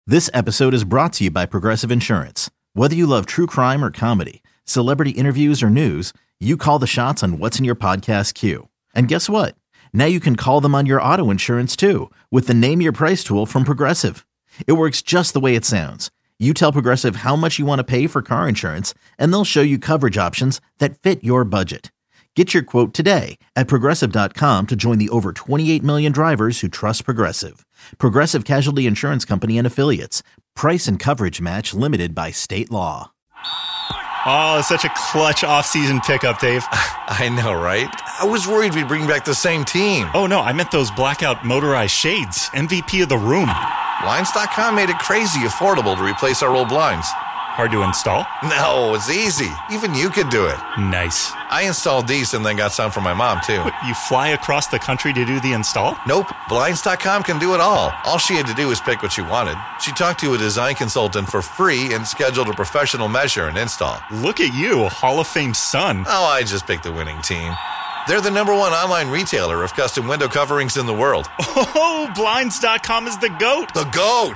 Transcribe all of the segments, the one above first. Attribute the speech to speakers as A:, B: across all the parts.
A: This episode is brought to you by Progressive Insurance. Whether you love true crime or comedy, celebrity interviews or news, you call the shots on what's in your podcast queue. And guess what? Now you can call them on your auto insurance too with the Name Your Price tool from Progressive. It works just the way it sounds. You tell Progressive how much you want to pay for car insurance, and they'll show you coverage options that fit your budget. Get your quote today at Progressive.com to join the over 28 million drivers who trust Progressive. Progressive Casualty Insurance Company and Affiliates. Price and coverage match limited by state law.
B: Oh, it's such a clutch off-season pickup, Dave.
C: I know, right? I was worried we'd bring back the same team.
B: Oh, no, I meant those blackout motorized shades. MVP of the room.
C: Blinds.com made it crazy affordable to replace our old blinds.
B: Hard to install?
C: No, it's easy. Even you could do it.
B: Nice.
C: I installed these and then got some for my mom, too.
B: What, you fly across the country to do the install?
C: Nope. Blinds.com can do it all. All she had to do was pick what she wanted. She talked to a design consultant for free and scheduled a professional measure and install.
B: Look at you, Hall of Fame son.
C: Oh, I just picked the winning team. They're the #1 online retailer of custom window coverings in the world.
B: Oh, Blinds.com is the GOAT.
C: The GOAT!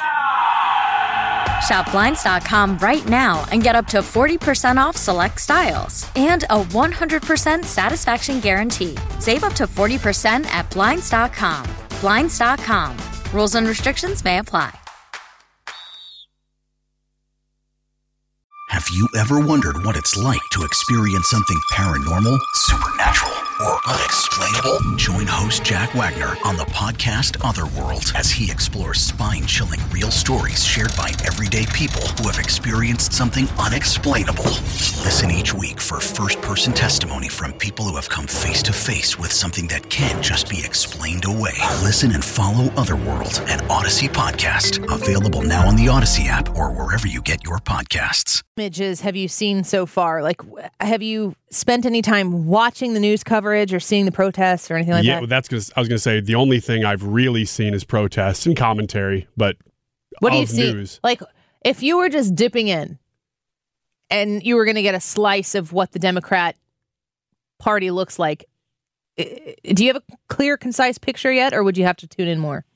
D: Shop Blinds.com right now and get up to 40% off select styles and a 100% satisfaction guarantee. Save up to 40% at Blinds.com. Blinds.com. Rules and restrictions may apply.
E: Have you ever wondered what it's like to experience something paranormal, supernatural, or unexplainable? Join host Jack Wagner on the podcast Otherworld as he explores spine-chilling real stories shared by everyday people who have experienced something unexplainable. Listen each week for first-person testimony from people who have come face-to-face with something that can't just be explained away. Listen and follow Otherworld, an Odyssey podcast. Available now on the Odyssey app or wherever you get your podcasts.
F: Images have you seen so far? Like, have you spent any time watching the news coverage or seeing the protests or anything like that?
G: Yeah, that's because I was going to say the only thing I've really seen is protests and commentary, but
F: what do you
G: news.
F: See? Like, if you were just dipping in and you were going to get a slice of what the Democrat Party looks like, do you have a clear, concise picture yet, or would you have to tune in more?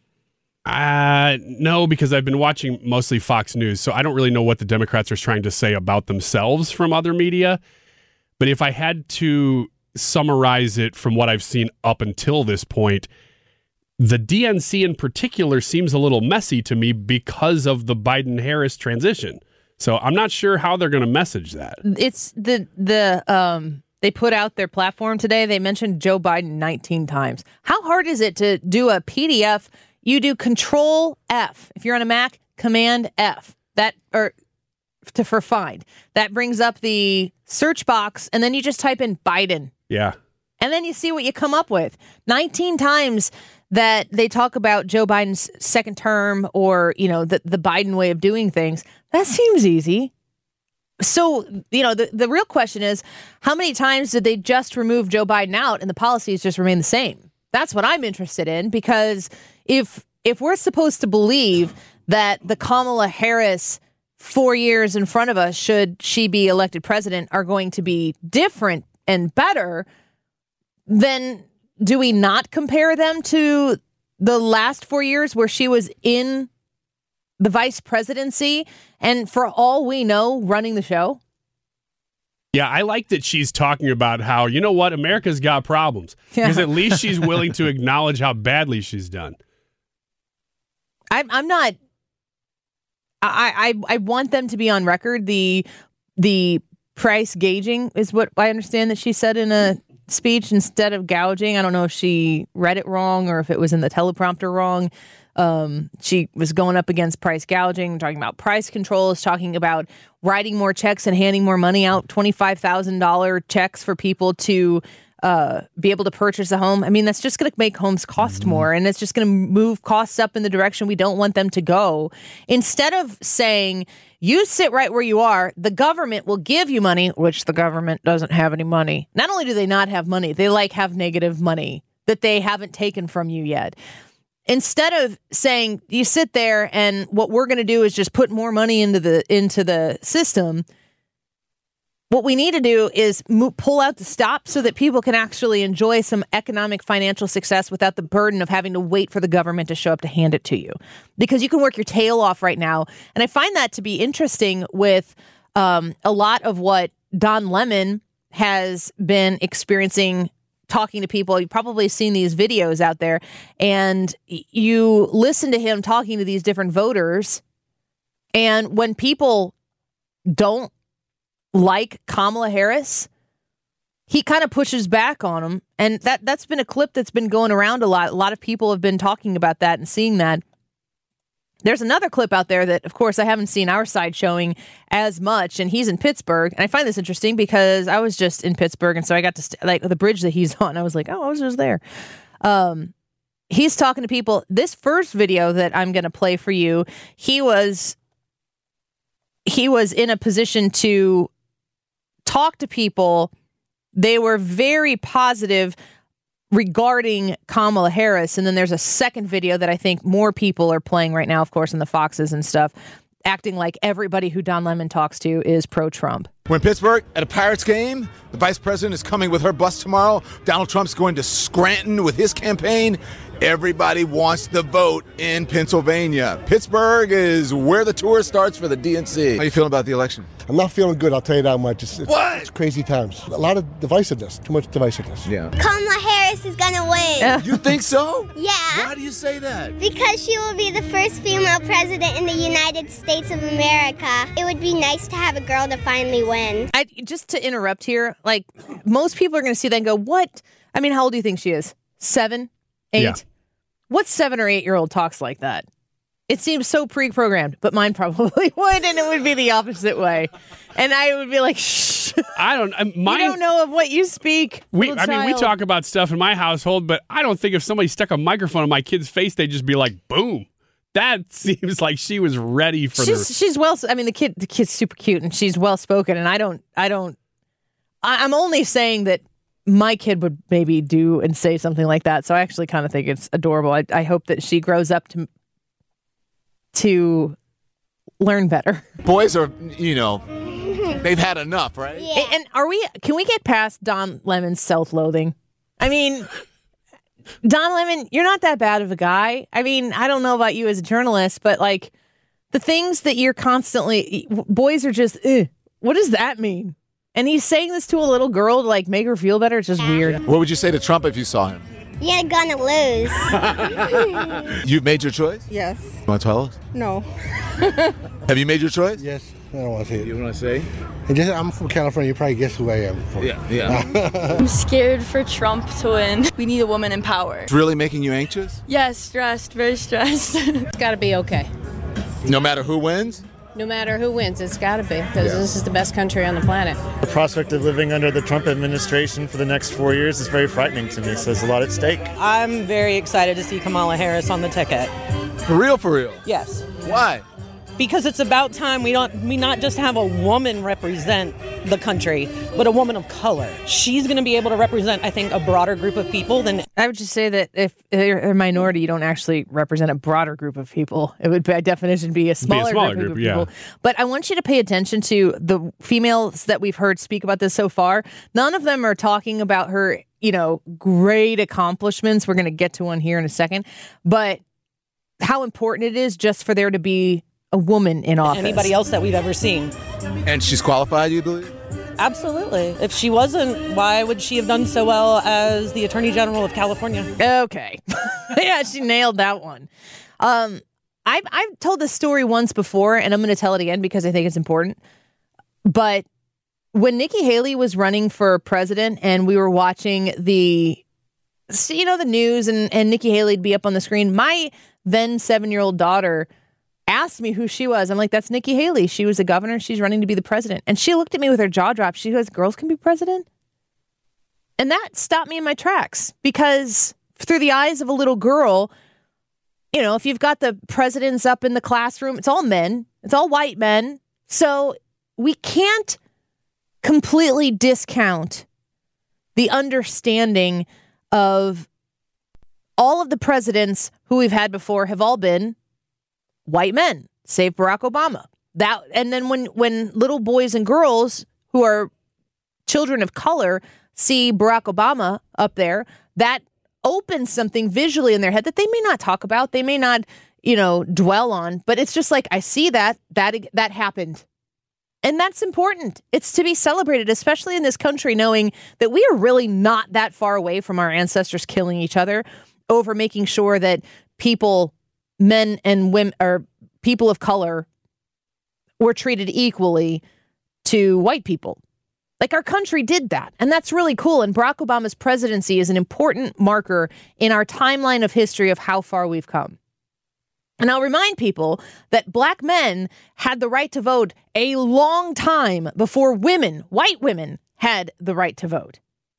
G: No, because I've been watching mostly Fox News, so I don't really know what the Democrats are trying to say about themselves from other media. But if I had to summarize it from what I've seen up until this point, the DNC in particular seems a little messy to me because of the Biden-Harris transition. So I'm not sure how they're going to message that.
F: It's they put out their platform today. They mentioned Joe Biden 19 times. How hard is it to do a PDF? You do Control F. If you're on a Mac, Command F. For find. That brings up the search box, and then you just type in Biden.
G: Yeah.
F: And then you see what you come up with. 19 times that they talk about Joe Biden's second term or, the Biden way of doing things. That seems easy. So, the real question is, how many times did they just remove Joe Biden out and the policies just remain the same? That's what I'm interested in, because if we're supposed to believe that the Kamala Harris 4 years in front of us, should she be elected president, are going to be different and better, then do we not compare them to the last 4 years where she was in the vice presidency and, for all we know, running the show?
G: Yeah, I like that she's talking about how, you know what, America's got problems. Because at least she's willing to acknowledge how badly she's done.
F: I'm not. I want them to be on record. The price gauging is what I understand that she said in a speech instead of gouging. I don't know if she read it wrong or if it was in the teleprompter wrong. She was going up against price gouging, talking about price controls, talking about writing more checks and handing more money out, $25,000 checks for people to be able to purchase a home. I mean, that's just going to make homes cost more, and it's just going to move costs up in the direction we don't want them to go. Instead of saying, you sit right where you are, the government will give you money, which the government doesn't have any money. Not only do they not have money, they have negative money that they haven't taken from you yet. Instead of saying, you sit there and what we're going to do is just put more money into the system, what we need to do is pull out the stop so that people can actually enjoy some economic financial success without the burden of having to wait for the government to show up to hand it to you. Because you can work your tail off right now. And I find that to be interesting with a lot of what Don Lemon has been experiencing talking to people. You've probably seen these videos out there, and you listen to him talking to these different voters. And when people don't like Kamala Harris, he kind of pushes back on them. And that's been a clip that's been going around a lot. A lot of people have been talking about that and seeing that. There's another clip out there that, of course, I haven't seen our side showing as much, and he's in Pittsburgh. And I find this interesting because I was just in Pittsburgh, and so I got to like the bridge that he's on. I was like, oh, I was just there. He's talking to people. This first video that I'm going to play for you, he was in a position to talk to people. They were very positive regarding Kamala Harris. And then there's a second video that I think more people are playing right now, of course, in the Foxes and stuff, acting like everybody who Don Lemon talks to is pro-Trump.
H: We're in Pittsburgh at a Pirates game. The vice president is coming with her bus tomorrow. Donald Trump's going to Scranton with his campaign. Everybody wants the vote in Pennsylvania. Pittsburgh is where the tour starts for the DNC. How are you feeling about the election?
I: I'm not feeling good, I'll tell you that much.
H: What?
I: It's crazy times. A lot of divisiveness, too much divisiveness.
H: Yeah.
J: Kamala Harris is going to win.
H: You think so?
J: Yeah.
H: Why do you say that?
J: Because she will be the first female president in the United States of America. It would be nice to have a girl to finally win.
F: Just to interrupt here, like, most people are going to see that and go, what? I mean, how old do you think she is? 7? 8? Yeah. What 7 or 8-year-old talks like that? It seems so pre-programmed, but mine probably would, and it would be the opposite way. And I would be like, shh.
G: I don't. Mine,
F: you don't know of what you speak.
G: We talk about stuff in my household, but I don't think if somebody stuck a microphone in my kid's face, they'd just be like, boom. That seems like she was ready for
F: she's well. I mean, the kid's super cute, and she's well spoken. And I'm only saying that my kid would maybe do and say something like that. So I actually kind of think it's adorable. I hope that she grows up to learn better.
H: Boys are, they've had enough, right?
J: Yeah.
F: And can we get past Don Lemon's self-loathing? I mean, Don Lemon, you're not that bad of a guy. I mean, I don't know about you as a journalist, but like the things that you're constantly, boys are just, what does that mean? And he's saying this to a little girl to like make her feel better. It's just weird.
H: What would you say to Trump if you saw him?
J: You're gonna lose.
H: You've made your choice?
K: Yes.
H: You want to tell us?
K: No.
H: Have you made your choice?
I: Yes. I don't want to say it.
H: You want to say?
I: I'm from California. You probably guess who I am.
H: Yeah.
K: I'm scared for Trump to win. We need a woman in power.
H: It's really making you anxious?
K: Yes, stressed, very stressed.
L: It's got to be okay.
H: No matter who wins?
L: No matter who wins, it's got to be, because this is the best country on the planet.
M: The prospect of living under the Trump administration for the next 4 years is very frightening to me, so there's a lot at stake.
N: I'm very excited to see Kamala Harris on the ticket.
H: For real, for real?
N: Yes.
H: Why?
N: Because it's about time we not just have a woman represent the country, but a woman of color. She's going to be able to represent, I think, a broader group of people than...
F: I would just say that if you're a minority, you don't actually represent a broader group of people. It would, by definition, be a smaller group of people. But I want you to pay attention to the females that we've heard speak about this so far. None of them are talking about her, great accomplishments. We're going to get to one here in a second. But how important it is just for there to be a woman in office.
N: Anybody else that we've ever seen.
H: And she's qualified, you believe?
N: Absolutely. If she wasn't, why would she have done so well as the Attorney General of California?
F: Okay. Yeah, she nailed that one. I've told this story once before, and I'm going to tell it again because I think it's important. But when Nikki Haley was running for president and we were watching the news and Nikki Haley'd be up on the screen, my then 7-year-old daughter asked me who she was. I'm like, that's Nikki Haley. She was a governor. She's running to be the president. And she looked at me with her jaw dropped. She goes, girls can be president? And that stopped me in my tracks because through the eyes of a little girl, if you've got the presidents up in the classroom, it's all men. It's all white men. So we can't completely discount the understanding of all of the presidents who we've had before have all been white men, save Barack Obama. And then when little boys and girls who are children of color see Barack Obama up there, that opens something visually in their head that they may not talk about, they may not, dwell on, but it's just like, I see that happened. And that's important. It's to be celebrated, especially in this country, knowing that we are really not that far away from our ancestors killing each other over making sure that people, men and women, or people of color, were treated equally to white people. Like, our country did that, and that's really cool. And Barack Obama's presidency is an important marker in our timeline of history of how far we've come. And I'll remind people that black men had the right to vote a long time before women, white women, had the right to vote.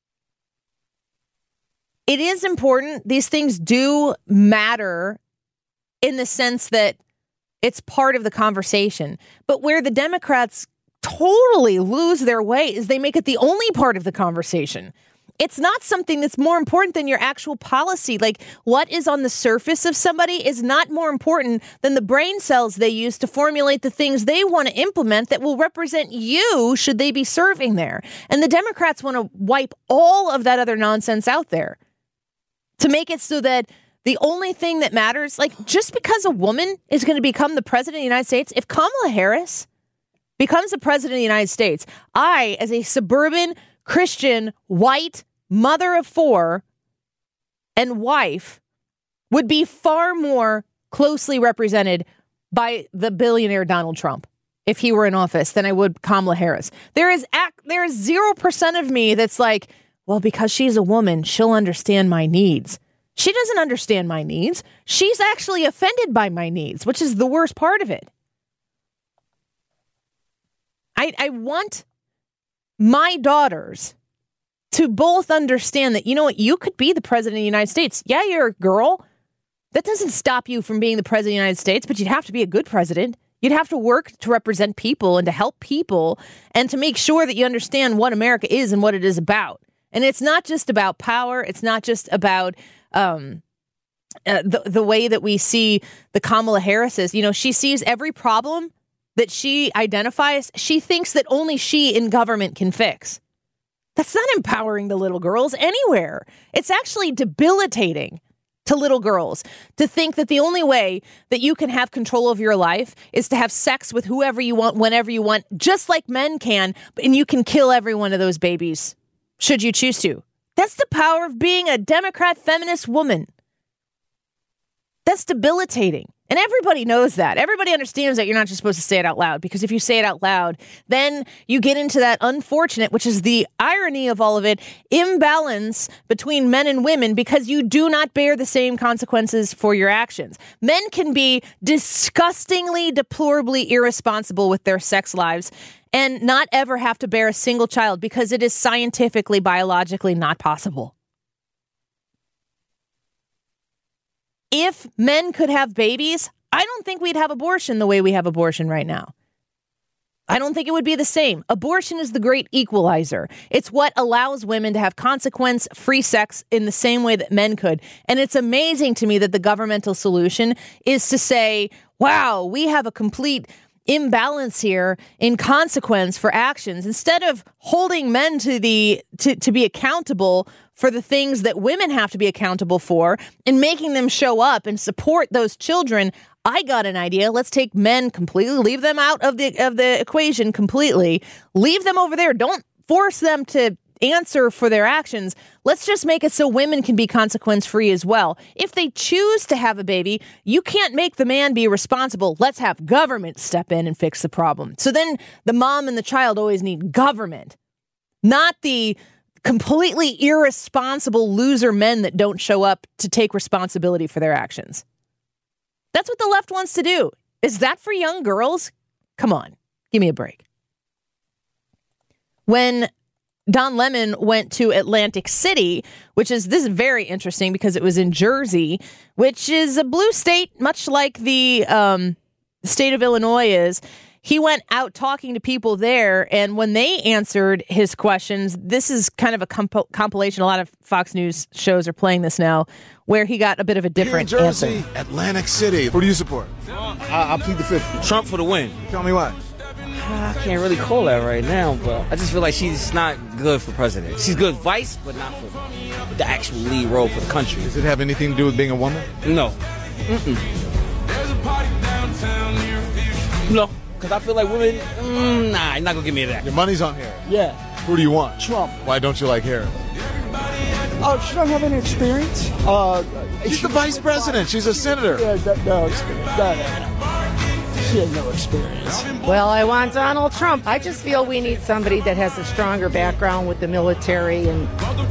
F: It is important. These things do matter in the sense that it's part of the conversation. But where the Democrats totally lose their way is they make it the only part of the conversation. It's not something that's more important than your actual policy. Like, what is on the surface of somebody is not more important than the brain cells they use to formulate the things they want to implement that will represent you should they be serving there. And the Democrats want to wipe all of that other nonsense out there to make it so that the only thing that matters, like, just because a woman is going to become the president of the United States, if Kamala Harris becomes the president of the United States, I, as a suburban Christian white mother of 4 and wife, would be far more closely represented by the billionaire Donald Trump if he were in office than I would Kamala Harris. There is 0% of me that's like, well, because she's a woman, she'll understand my needs. She doesn't understand my needs. She's actually offended by my needs, which is the worst part of it. I want my daughters to both understand that, you know what, you could be the president of the United States. Yeah, you're a girl. That doesn't stop you from being the president of the United States, but you'd have to be a good president. You'd have to work to represent people and to help people and to make sure that you understand what America is and what it is about. And it's not just about power. It's not just about the way that we see the Kamala Harris's. She sees every problem that she identifies, she thinks that only she in government can fix. That's not empowering the little girls anywhere. It's actually debilitating to little girls to think that the only way that you can have control of your life is to have sex with whoever you want, whenever you want, just like men can, and you can kill every one of those babies, should you choose to. That's the power of being a Democrat feminist woman. That's debilitating. And everybody knows that. Everybody understands that you're not just supposed to say it out loud, because if you say it out loud, then you get into that unfortunate, which is the irony of all of it, imbalance between men and women, because you do not bear the same consequences for your actions. Men can be disgustingly, deplorably irresponsible with their sex lives and not ever have to bear a single child because it is scientifically, biologically not possible. If men could have babies, I don't think we'd have abortion the way we have abortion right now. I don't think it would be the same. Abortion is the great equalizer. It's what allows women to have consequence-free sex in the same way that men could. And it's amazing to me that the governmental solution is to say, wow, we have a complete imbalance here in consequence for actions, instead of holding men to be accountable for the things that women have to be accountable for and making them show up and support those children. I got an idea. Let's take men completely, leave them out of the equation completely, leave them over there. Don't force them to answer for their actions. Let's just make it so women can be consequence-free as well. If they choose to have a baby, you can't make the man be responsible. Let's have government step in and fix the problem. So then the mom and the child always need government, not the completely irresponsible loser men that don't show up to take responsibility for their actions. That's what the left wants to do. Is that for young girls? Come on, give me a break. When Don Lemon went to Atlantic City, this is very interesting because it was in Jersey, which is a blue state, much like the state of Illinois is. He went out talking to people there, and when they answered his questions, this is kind of a compilation. A lot of Fox News shows are playing this now, where he got a bit of a different
H: Here in Jersey,
F: answer.
H: Atlantic City. Who do you support?
O: I'll plead the fifth. Trump for the win.
H: Tell me why.
O: I can't really call that right now, but I just feel like she's not good for president. She's good vice, but not for the actual lead role for the country.
H: Does it have anything to do with being a woman?
O: No. No, because I feel like women, nah, you're not going to give me that.
H: Your money's on Harris.
O: Yeah.
H: Who do you want?
P: Trump.
H: Why don't you like Harris?
P: She don't have any experience.
H: She's the vice president. She's a senator.
P: Yeah, no experience. No. She has no experience.
Q: Well, I want Donald Trump. I just feel we need somebody that has a stronger background with the military and...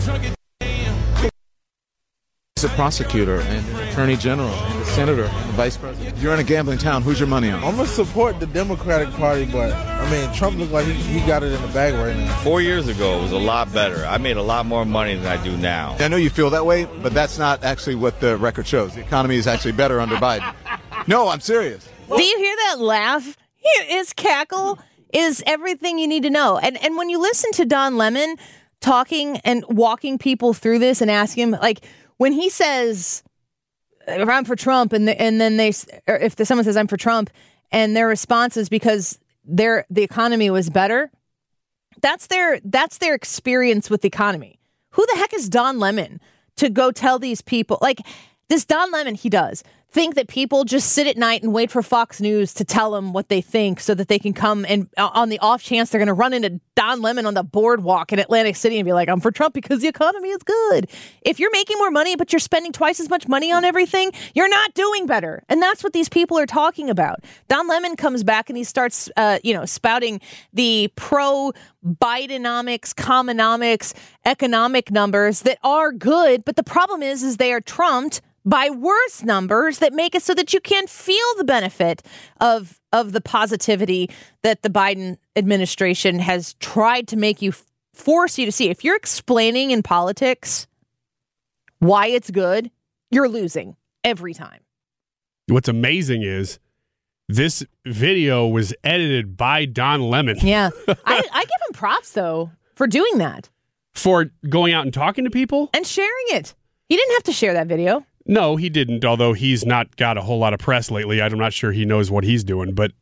H: He's a prosecutor and an attorney general and a senator and a vice president. You're in a gambling town. Who's your money on?
R: I'm going to support the Democratic Party, but, Trump looks like he got it in the bag right now.
S: 4 years ago, it was a lot better. I made a lot more money than I do now.
H: I know you feel that way, but that's not actually what the record shows. The economy is actually better under Biden. No, I'm serious.
F: Do you hear that laugh? His cackle is everything you need to know. And when you listen to Don Lemon talking and walking people through this and asking him, like, when he says, I'm for Trump, and then if someone says I'm for Trump, and their response is because the economy was better, that's their experience with the economy. Who the heck is Don Lemon to go tell these people? Like, this Don Lemon, he does think that people just sit at night and wait for Fox News to tell them what they think so that they can come and on the off chance they're going to run into Don Lemon on the boardwalk in Atlantic City and be like, I'm for Trump because the economy is good. If you're making more money, but you're spending twice as much money on everything, you're not doing better. And that's what these people are talking about. Don Lemon comes back and he starts, spouting the pro-Bidenomics, commonomics, economic numbers that are good. But the problem is they are trumped by worse numbers that make it so that you can't feel the benefit of the positivity that the Biden administration has tried to make you force you to see. If you're explaining in politics why it's good, you're losing every time.
G: What's amazing is this video was edited by Don Lemon.
F: Yeah. I give him props, though, for doing that.
G: For going out and talking to people?
F: And sharing it. He didn't have to share that video.
G: No, he didn't, although he's not got a whole lot of press lately. I'm not sure he knows what he's doing, but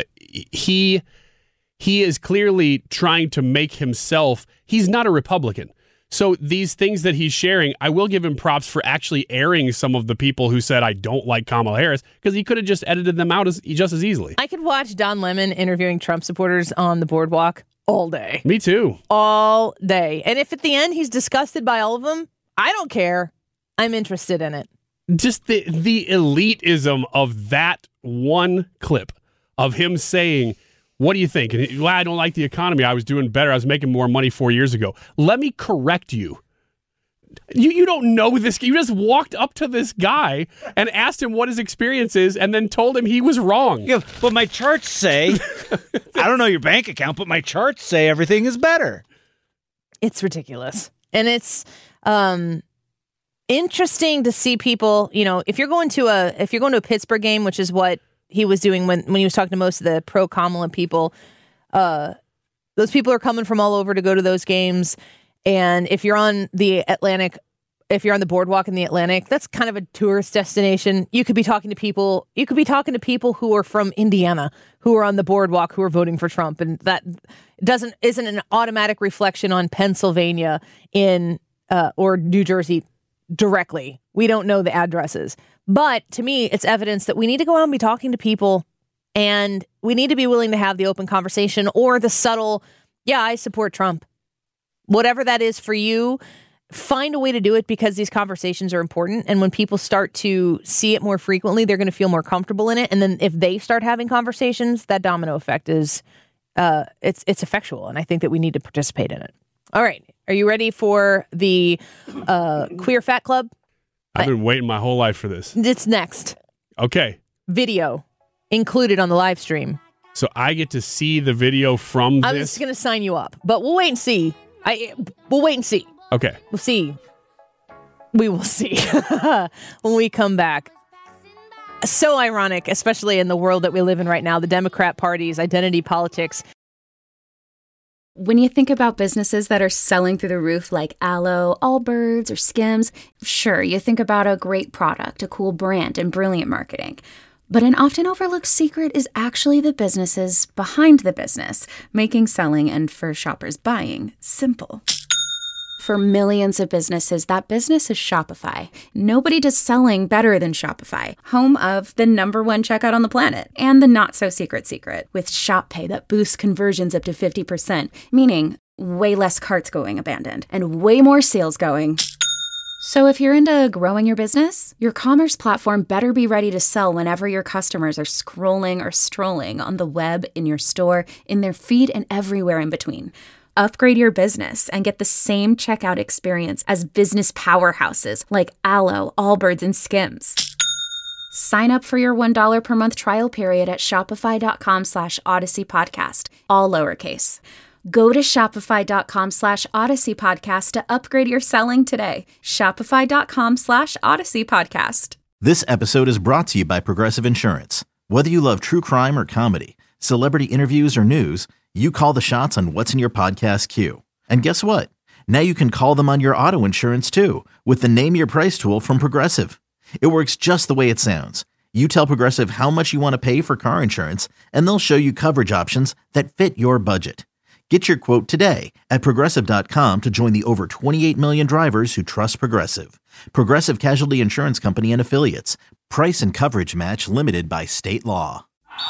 G: he is clearly trying to make himself, he's not a Republican. So these things that he's sharing, I will give him props for actually airing some of the people who said, I don't like Kamala Harris, because he could have just edited them out just as easily.
F: I could watch Don Lemon interviewing Trump supporters on the boardwalk all day.
G: Me too.
F: All day. And if at the end he's disgusted by all of them, I don't care. I'm interested in it.
G: Just the elitism of that one clip of him saying, what do you think? And well, I don't like the economy. I was doing better. I was making more money 4 years ago. Let me correct you. You don't know this. You just walked up to this guy and asked him what his experience is and then told him he was wrong.
T: Yeah, but my charts say, I don't know your bank account, but my charts say everything is better.
F: It's ridiculous. And it's interesting to see people, if you're going to a Pittsburgh game, which is what he was doing when he was talking to most of the pro-Kamala people, those people are coming from all over to go to those games. And if you're on the boardwalk in the Atlantic, that's kind of a tourist destination. You could be talking to people who are from Indiana, who are on the boardwalk, who are voting for Trump. And that isn't an automatic reflection on Pennsylvania or New Jersey directly. We don't know the addresses. But to me, it's evidence that we need to go out and be talking to people, and we need to be willing to have the open conversation or the subtle, yeah, I support Trump. Whatever that is for you, find a way to do it, because these conversations are important. And when people start to see it more frequently, they're going to feel more comfortable in it. And then if they start having conversations, that domino effect is it's effectual. And I think that we need to participate in it. All right. Are you ready for the Queer Fat Club?
G: I've been waiting my whole life for this.
F: It's next.
G: Okay.
F: Video included on the live stream.
G: So I get to see the video from this?
F: I'm just going to sign you up, but we'll wait and see. We'll wait and see.
G: Okay.
F: We'll see. We will see when we come back. So ironic, especially in the world that we live in right now, the Democrat Party's identity politics.
U: When you think about businesses that are selling through the roof like Aloe, Allbirds, or Skims, sure, you think about a great product, a cool brand, and brilliant marketing. But an often overlooked secret is actually the businesses behind the business, making selling and for shoppers buying simple. For millions of businesses, that business is Shopify. Nobody does selling better than Shopify, home of the #1 checkout on the planet and the not-so-secret secret with Shop Pay that boosts conversions up to 50%, meaning way less carts going abandoned and way more sales going. So if you're into growing your business, your commerce platform better be ready to sell whenever your customers are scrolling or strolling on the web, in your store, in their feed, and everywhere in between. Upgrade your business and get the same checkout experience as business powerhouses like Alo, Allbirds, and Skims. Sign up for your $1 per month trial period at shopify.com/Odyssey Podcast, all lowercase. Go to shopify.com/Odyssey Podcast to upgrade your selling today. Shopify.com/Odyssey Podcast.
A: This episode is brought to you by Progressive Insurance. Whether you love true crime or comedy, celebrity interviews or news, you call the shots on what's in your podcast queue. And guess what? Now you can call them on your auto insurance too with the Name Your Price tool from Progressive. It works just the way it sounds. You tell Progressive how much you want to pay for car insurance, and they'll show you coverage options that fit your budget. Get your quote today at Progressive.com to join the over 28 million drivers who trust Progressive. Progressive Casualty Insurance Company and Affiliates. Price and coverage match limited by state law.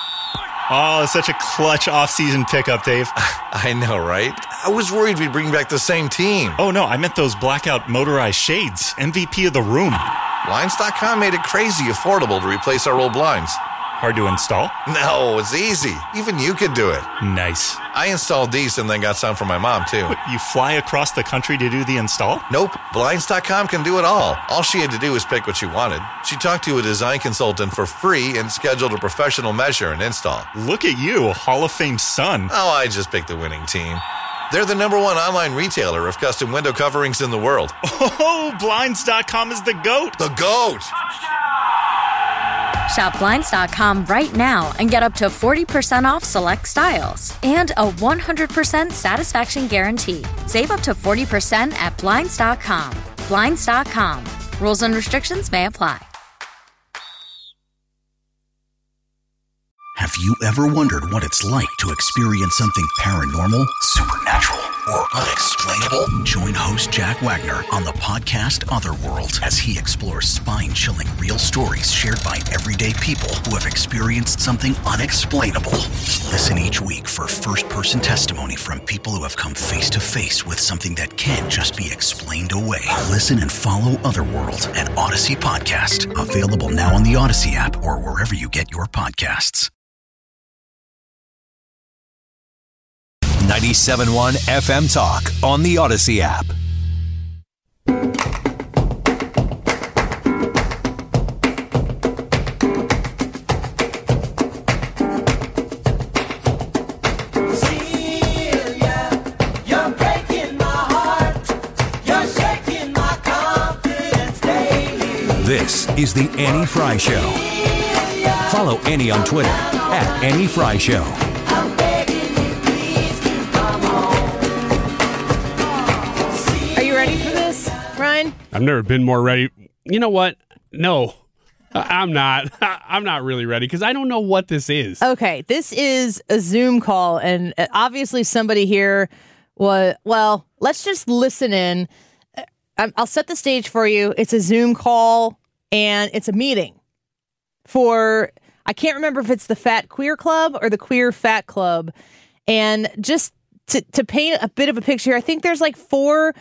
B: Oh, such a clutch off-season pickup, Dave.
C: I know, right? I was worried we'd bring back the same team.
B: Oh, no, I meant those blackout motorized shades. MVP of the room.
C: Blinds.com made it crazy affordable to replace our old blinds.
B: Hard to install?
C: No, it's easy. Even you could do it.
B: Nice.
C: I installed these and then got some for my mom, too.
B: What, you fly across the country to do the install?
C: Nope. Blinds.com can do it all. All she had to do was pick what she wanted. She talked to a design consultant for free and scheduled a professional measure and install.
B: Look at you, Hall of Fame son.
C: Oh, I just picked the winning team. They're the #1 online retailer of custom window coverings in the world.
B: Oh, Blinds.com is the GOAT.
C: The GOAT!
D: Shop Blinds.com right now and get up to 40% off select styles and a 100% satisfaction guarantee. Save up to 40% at Blinds.com. Blinds.com. Rules and restrictions may apply.
E: Have you ever wondered what it's like to experience something paranormal, supernatural, or unexplainable? Join host Jack Wagner on the podcast Otherworld as he explores spine-chilling real stories shared by everyday people who have experienced something unexplainable. Listen each week for first-person testimony from people who have come face-to-face with something that can't just be explained away. Listen and follow Otherworld at Odyssey Podcast. Available now on the Odyssey app or wherever you get your podcasts.
V: 97.1 FM Talk on the Odyssey app. This is the Annie Fry Show. Follow Annie on Twitter at Annie Fry Show.
G: I've never been more ready. You know what? No, I'm not. I'm not really ready because I don't know what this is.
F: Okay, this is a Zoom call, and obviously somebody here was, well, let's just listen in. I'll set the stage for you. It's a Zoom call, and it's a meeting for, I can't remember if it's the Fat Queer Club or the Queer Fat Club. And just to paint a bit of a picture, I think there's like 4...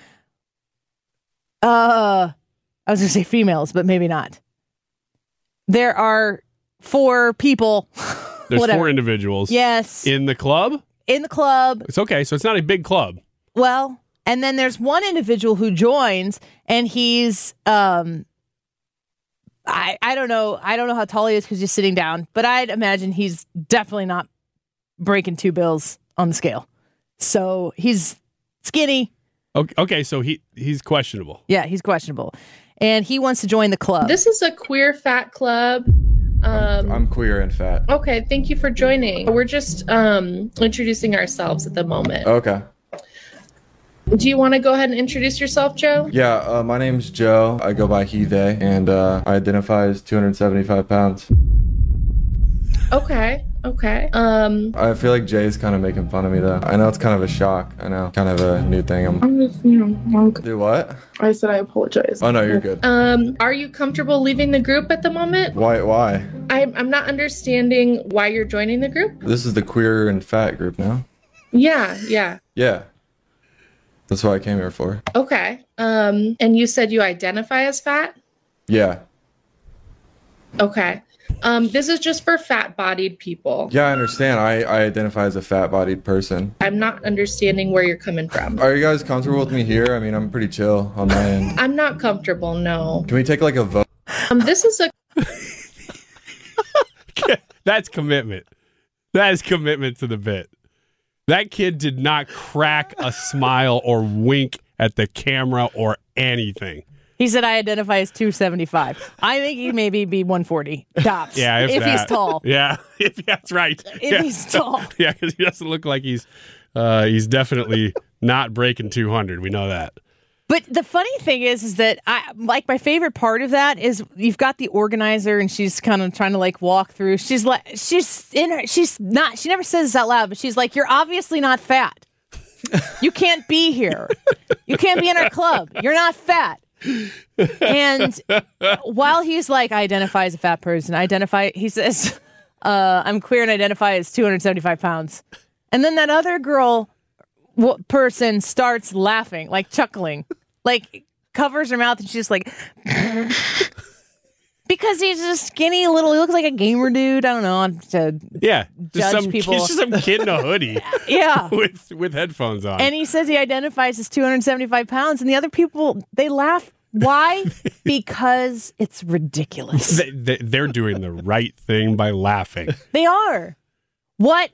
F: I was going to say females, but maybe not. There are 4 people.
G: There's 4 individuals.
F: Yes.
G: In the club?
F: In the club.
G: It's okay. So it's not a big club.
F: Well, and then there's one individual who joins, and he's, I don't know. I don't know how tall he is because he's sitting down, but I'd imagine he's definitely not breaking 2 bills on the scale. So he's skinny.
G: Okay, so he's questionable.
F: Yeah, he's questionable. And he wants to join the club.
W: This is a Queer Fat Club.
X: I'm queer and fat.
W: Okay, thank you for joining. We're just introducing ourselves at the moment.
X: Okay.
W: Do you want to go ahead and introduce yourself, Joe?
X: Yeah, my name's Joe. I go by he, they, and I identify as 275 pounds.
W: Okay.
X: I feel like Jay's kind of making fun of me though. I know it's kind of a shock. I know, kind of a new thing.
W: I'm just,
X: Do what?
W: I said I apologize.
X: Oh no, you're good.
W: Are you comfortable leaving the group at the moment?
X: Why?
W: I'm not understanding why you're joining the group.
X: This is the queer and fat group now.
W: Yeah.
X: Yeah. That's what I came here for.
W: Okay. And you said you identify as fat?
X: Yeah.
W: Okay. This is just for fat-bodied people.
X: Yeah, I understand. I identify as a fat-bodied person.
W: I'm not understanding where you're coming from.
X: Are you guys comfortable with me here? I mean, I'm pretty chill on my end.
W: I'm not comfortable, no.
X: Can we take like a vote?
W: This is a...
G: That's commitment. That is commitment to the bit. That kid did not crack a smile or wink at the camera or anything.
F: He said, I identify as 275. I think he maybe be 140 tops.
G: Yeah, if
F: he's tall.
G: Yeah, that's right.
F: If he's tall.
G: Yeah, because he doesn't look like he's definitely not breaking 200. We know that.
F: But the funny thing is that my favorite part of that is you've got the organizer and she's kind of trying to like walk through. She never says this out loud, but she's like, you're obviously not fat. You can't be here. You can't be in our club. You're not fat. And while he's like, I identify as a fat person, he says, I'm queer and identify as 275 pounds. And then that other person starts laughing, like chuckling, like covers her mouth and she's like, because he's a skinny little, he looks like a gamer dude. I don't know. Judge people.
G: He's just some kid in a hoodie.
F: Yeah.
G: with headphones on.
F: And he says he identifies as 275 pounds. And the other people, they laugh. Why? Because it's ridiculous.
G: They're doing the right thing by laughing.
F: They are. What?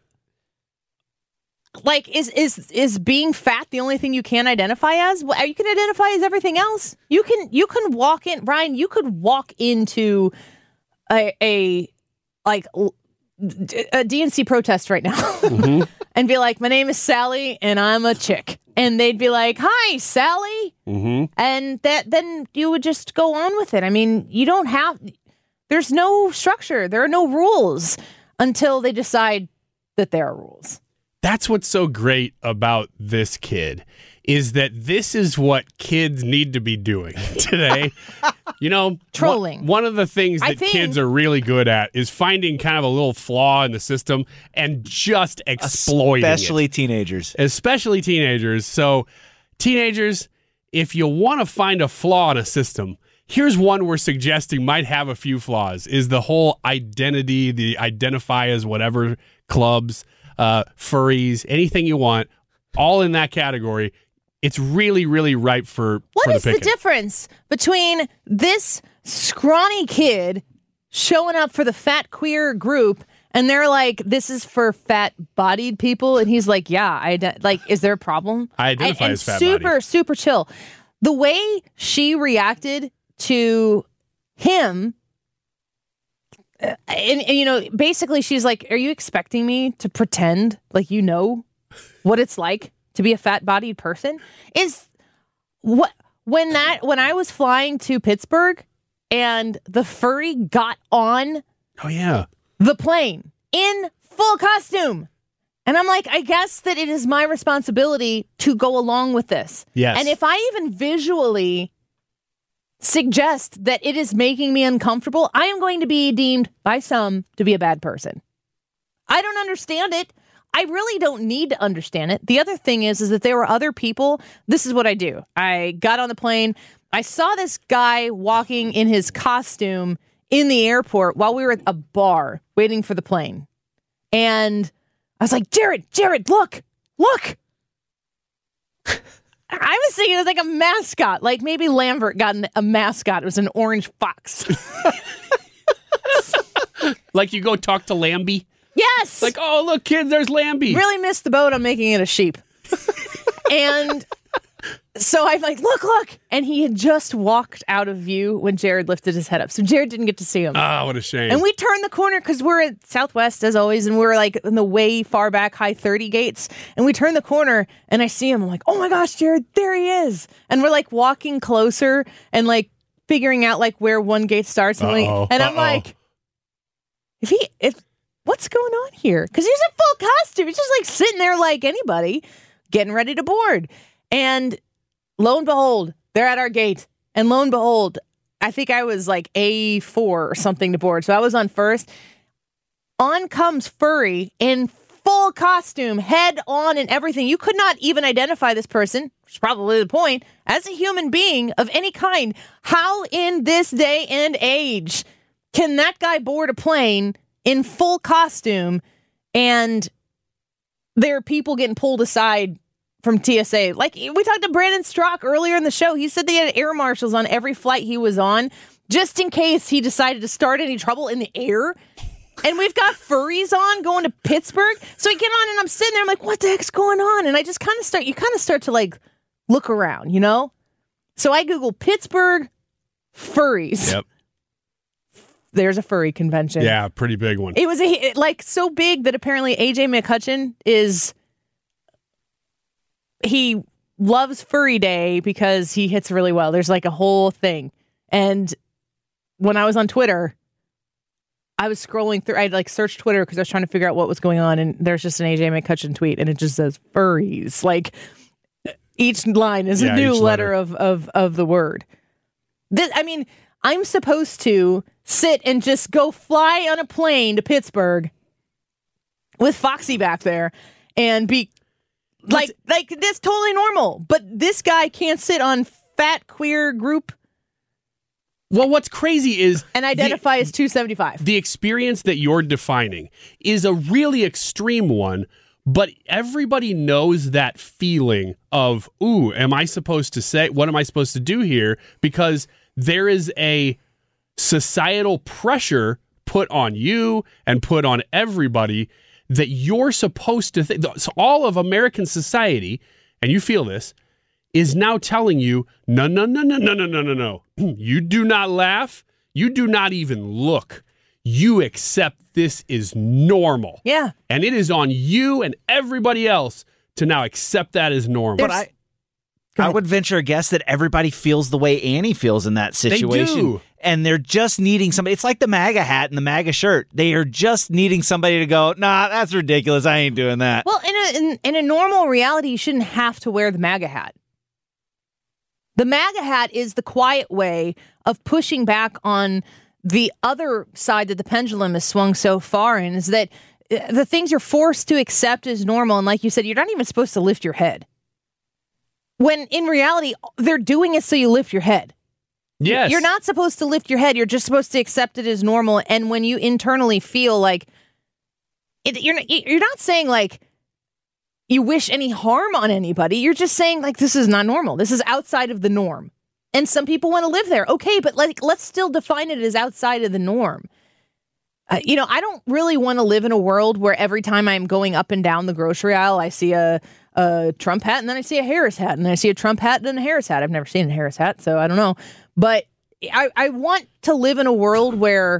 F: Like, is being fat the only thing you can identify as? Well, you can identify as everything else. You can walk in, Ryan. You could walk into a DNC protest right now and be like, "My name is Sally, and I'm a chick," and they'd be like, "Hi, Sally," and then you would just go on with it. I mean, you don't have. There's no structure. There are no rules until they decide that there are rules.
G: That's what's so great about this kid is that this is what kids need to be doing today. Trolling. One of the things that kids are really good at is finding kind of a little flaw in the system and just exploiting
T: Especially
G: it. Especially teenagers. So teenagers, if you want to find a flaw in a system, here's one we're suggesting might have a few flaws, is the whole identity, the identify as whatever clubs, furries, anything you want, all in that category. It's really, really ripe for
F: What is
G: the picking.
F: the difference between this scrawny kid showing up for the fat queer group and they're like, this is for fat-bodied people? And he's like, yeah, is there a problem?
G: I identify as fat-bodied.
F: Super chill. The way she reacted to him, and basically she's like, are you expecting me to pretend like you know what it's like to be a fat-bodied person? Is what when I was flying to Pittsburgh and the furry got on the plane in full costume. And I'm like, I guess that it is my responsibility to go along with this.
G: Yes.
F: And if I even visually suggest that it is making me uncomfortable, I am going to be deemed by some to be a bad person. I don't understand it. I really don't need to understand it. The other thing is that there were other people. This is what I do. I got on the plane. I saw this guy walking in his costume in the airport while we were at a bar waiting for the plane. And I was like, Jared, look. I was thinking it was like a mascot. Like maybe Lambert got a mascot. It was an orange fox.
G: Like you go talk to Lambie?
F: Yes.
G: Like, oh, look, kids, there's Lambie.
F: Really missed the boat on making it a sheep. And so I'm like, look. And he had just walked out of view when Jared lifted his head up. So Jared didn't get to see him.
G: Oh, what a shame.
F: And we turned the corner because we're at Southwest as always. And we're like in the way far back high 30 gates. And we turn the corner and I see him. I'm like, oh my gosh, Jared, there he is. And we're like walking closer and like figuring out like where one gate starts. And I'm like, what's going on here? Because he's in full costume. He's just like sitting there like anybody, getting ready to board. And lo and behold, they're at our gate. And lo and behold, I think I was like A4 or something to board. So I was on first. On comes Furry in full costume, head on and everything. You could not even identify this person, which is probably the point, as a human being of any kind. How in this day and age can that guy board a plane in full costume and there are people getting pulled aside from TSA? Like, we talked to Brandon Strock earlier in the show. He said they had air marshals on every flight he was on, just in case he decided to start any trouble in the air. And we've got furries on going to Pittsburgh. So I get on and I'm sitting there. I'm like, what the heck's going on? And I just kind of start to like look around, you know? So I Google Pittsburgh furries. Yep. There's a furry convention.
G: Yeah, pretty big one.
F: It was so big that apparently AJ McCutcheon he loves Furry Day because he hits really well. There's like a whole thing. And when I was on Twitter, I was scrolling through, I'd like searched Twitter because I was trying to figure out what was going on, and there's just an AJ McCutcheon tweet, and it just says furries. Like, each line is a new letter of the word. I'm supposed to sit and just go fly on a plane to Pittsburgh with Foxy back there and be like this totally normal. But this guy can't sit on fat queer group.
G: Well, what's crazy is...
F: And identify as 275.
G: The experience that you're defining is a really extreme one, but everybody knows that feeling of, ooh, am I supposed to say, what am I supposed to do here? Because there is a societal pressure put on you and put on everybody that you're supposed to think. So all of American society, and you feel this, is now telling you, no. You do not laugh. You do not even look. You accept this is normal.
F: Yeah.
G: And it is on you and everybody else to now accept that as normal.
T: But I would venture a guess that everybody feels the way Annie feels in that situation.
G: They do.
T: And they're just needing somebody. It's like the MAGA hat and the MAGA shirt. They are just needing somebody to go, nah, that's ridiculous. I ain't doing that.
F: Well, in a normal reality, you shouldn't have to wear the MAGA hat. The MAGA hat is the quiet way of pushing back on the other side that the pendulum has swung so far in, is that the things you're forced to accept as normal. And like you said, you're not even supposed to lift your head. When in reality, they're doing it so you lift your head.
G: Yes.
F: You're not supposed to lift your head. You're just supposed to accept it as normal. And when you internally feel like you're not saying like you wish any harm on anybody. You're just saying like, this is not normal. This is outside of the norm. And some people want to live there. Okay, but like, let's still define it as outside of the norm. I don't really want to live in a world where every time I'm going up and down the grocery aisle, I see a Trump hat and then I see a Harris hat and then I see a Trump hat and then a Harris hat. I've never seen a Harris hat, so I don't know. But I want to live in a world where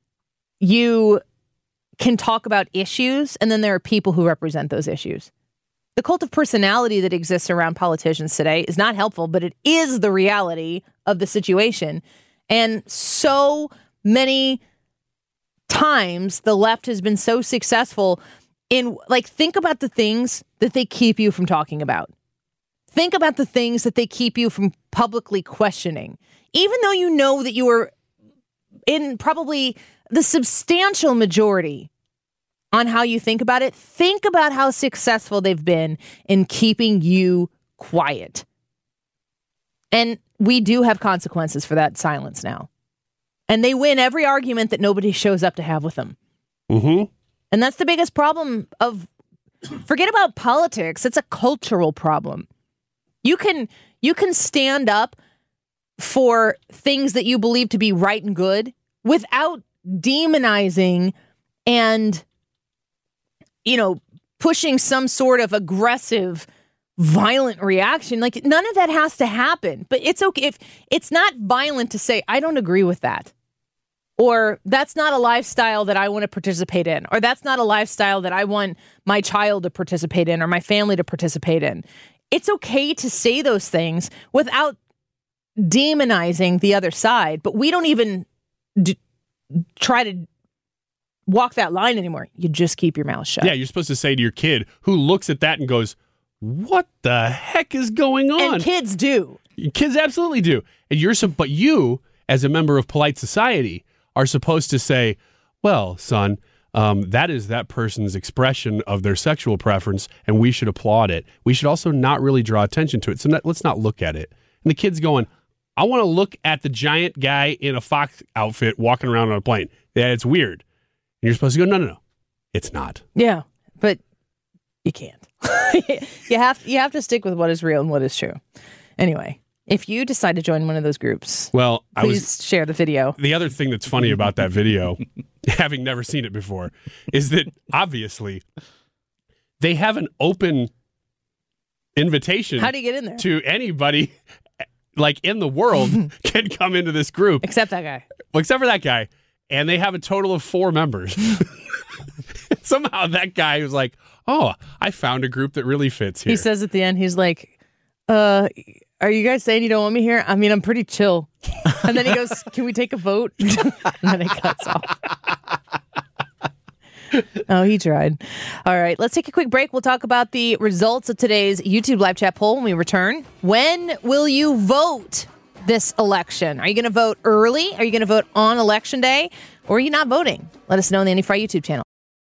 F: you can talk about issues and then there are people who represent those issues. The cult of personality that exists around politicians today is not helpful, but it is the reality of the situation. And so many times the left has been so successful in, like, think about the things that they keep you from talking about. Think about the things that they keep you from publicly questioning. Even though you know that you are in probably the substantial majority on how you think about it, think about how successful they've been in keeping you quiet. And we do have consequences for that silence now. And they win every argument that nobody shows up to have with them.
G: Mm-hmm.
F: And that's the biggest problem of, forget about politics, it's a cultural problem. You can stand up for things that you believe to be right and good without demonizing and, pushing some sort of aggressive, violent reaction. Like, none of that has to happen. But it's okay if it's not violent to say, I don't agree with that. Or that's not a lifestyle that I want to participate in. Or that's not a lifestyle that I want my child to participate in or my family to participate in. It's okay to say those things without demonizing the other side. But we don't even try to walk that line anymore. You just keep your mouth shut.
G: Yeah, you're supposed to say to your kid who looks at that and goes, what the heck is going on?
F: And kids do.
G: Kids absolutely do. And but you, as a member of polite society, are supposed to say, well, son, that is that person's expression of their sexual preference, and we should applaud it. We should also not really draw attention to it. So let's not look at it. And the kid's going, I want to look at the giant guy in a fox outfit walking around on a plane. Yeah, it's weird. And you're supposed to go, no. It's not.
F: Yeah, but you can't. You have to stick with what is real and what is true. Anyway, if you decide to join one of those groups, please share the video.
G: The other thing that's funny about that video, having never seen it before, is that obviously they have an open invitation.
F: How do you get in there?
G: To anybody like in the world can come into this group.
F: Except that guy.
G: Well, except for that guy. And they have a total of 4 members. Somehow that guy was like, oh, I found a group that really fits here.
F: He says at the end, he's like, are you guys saying you don't want me here? I mean, I'm pretty chill. And then he goes, can we take a vote? And then it cuts off. Oh, he tried. All right, let's take a quick break. We'll talk about the results of today's YouTube live chat poll when we return. When will you vote this election? Are you going to vote early? Are you going to vote on election day? Or are you not voting? Let us know on the Annie Fry YouTube channel.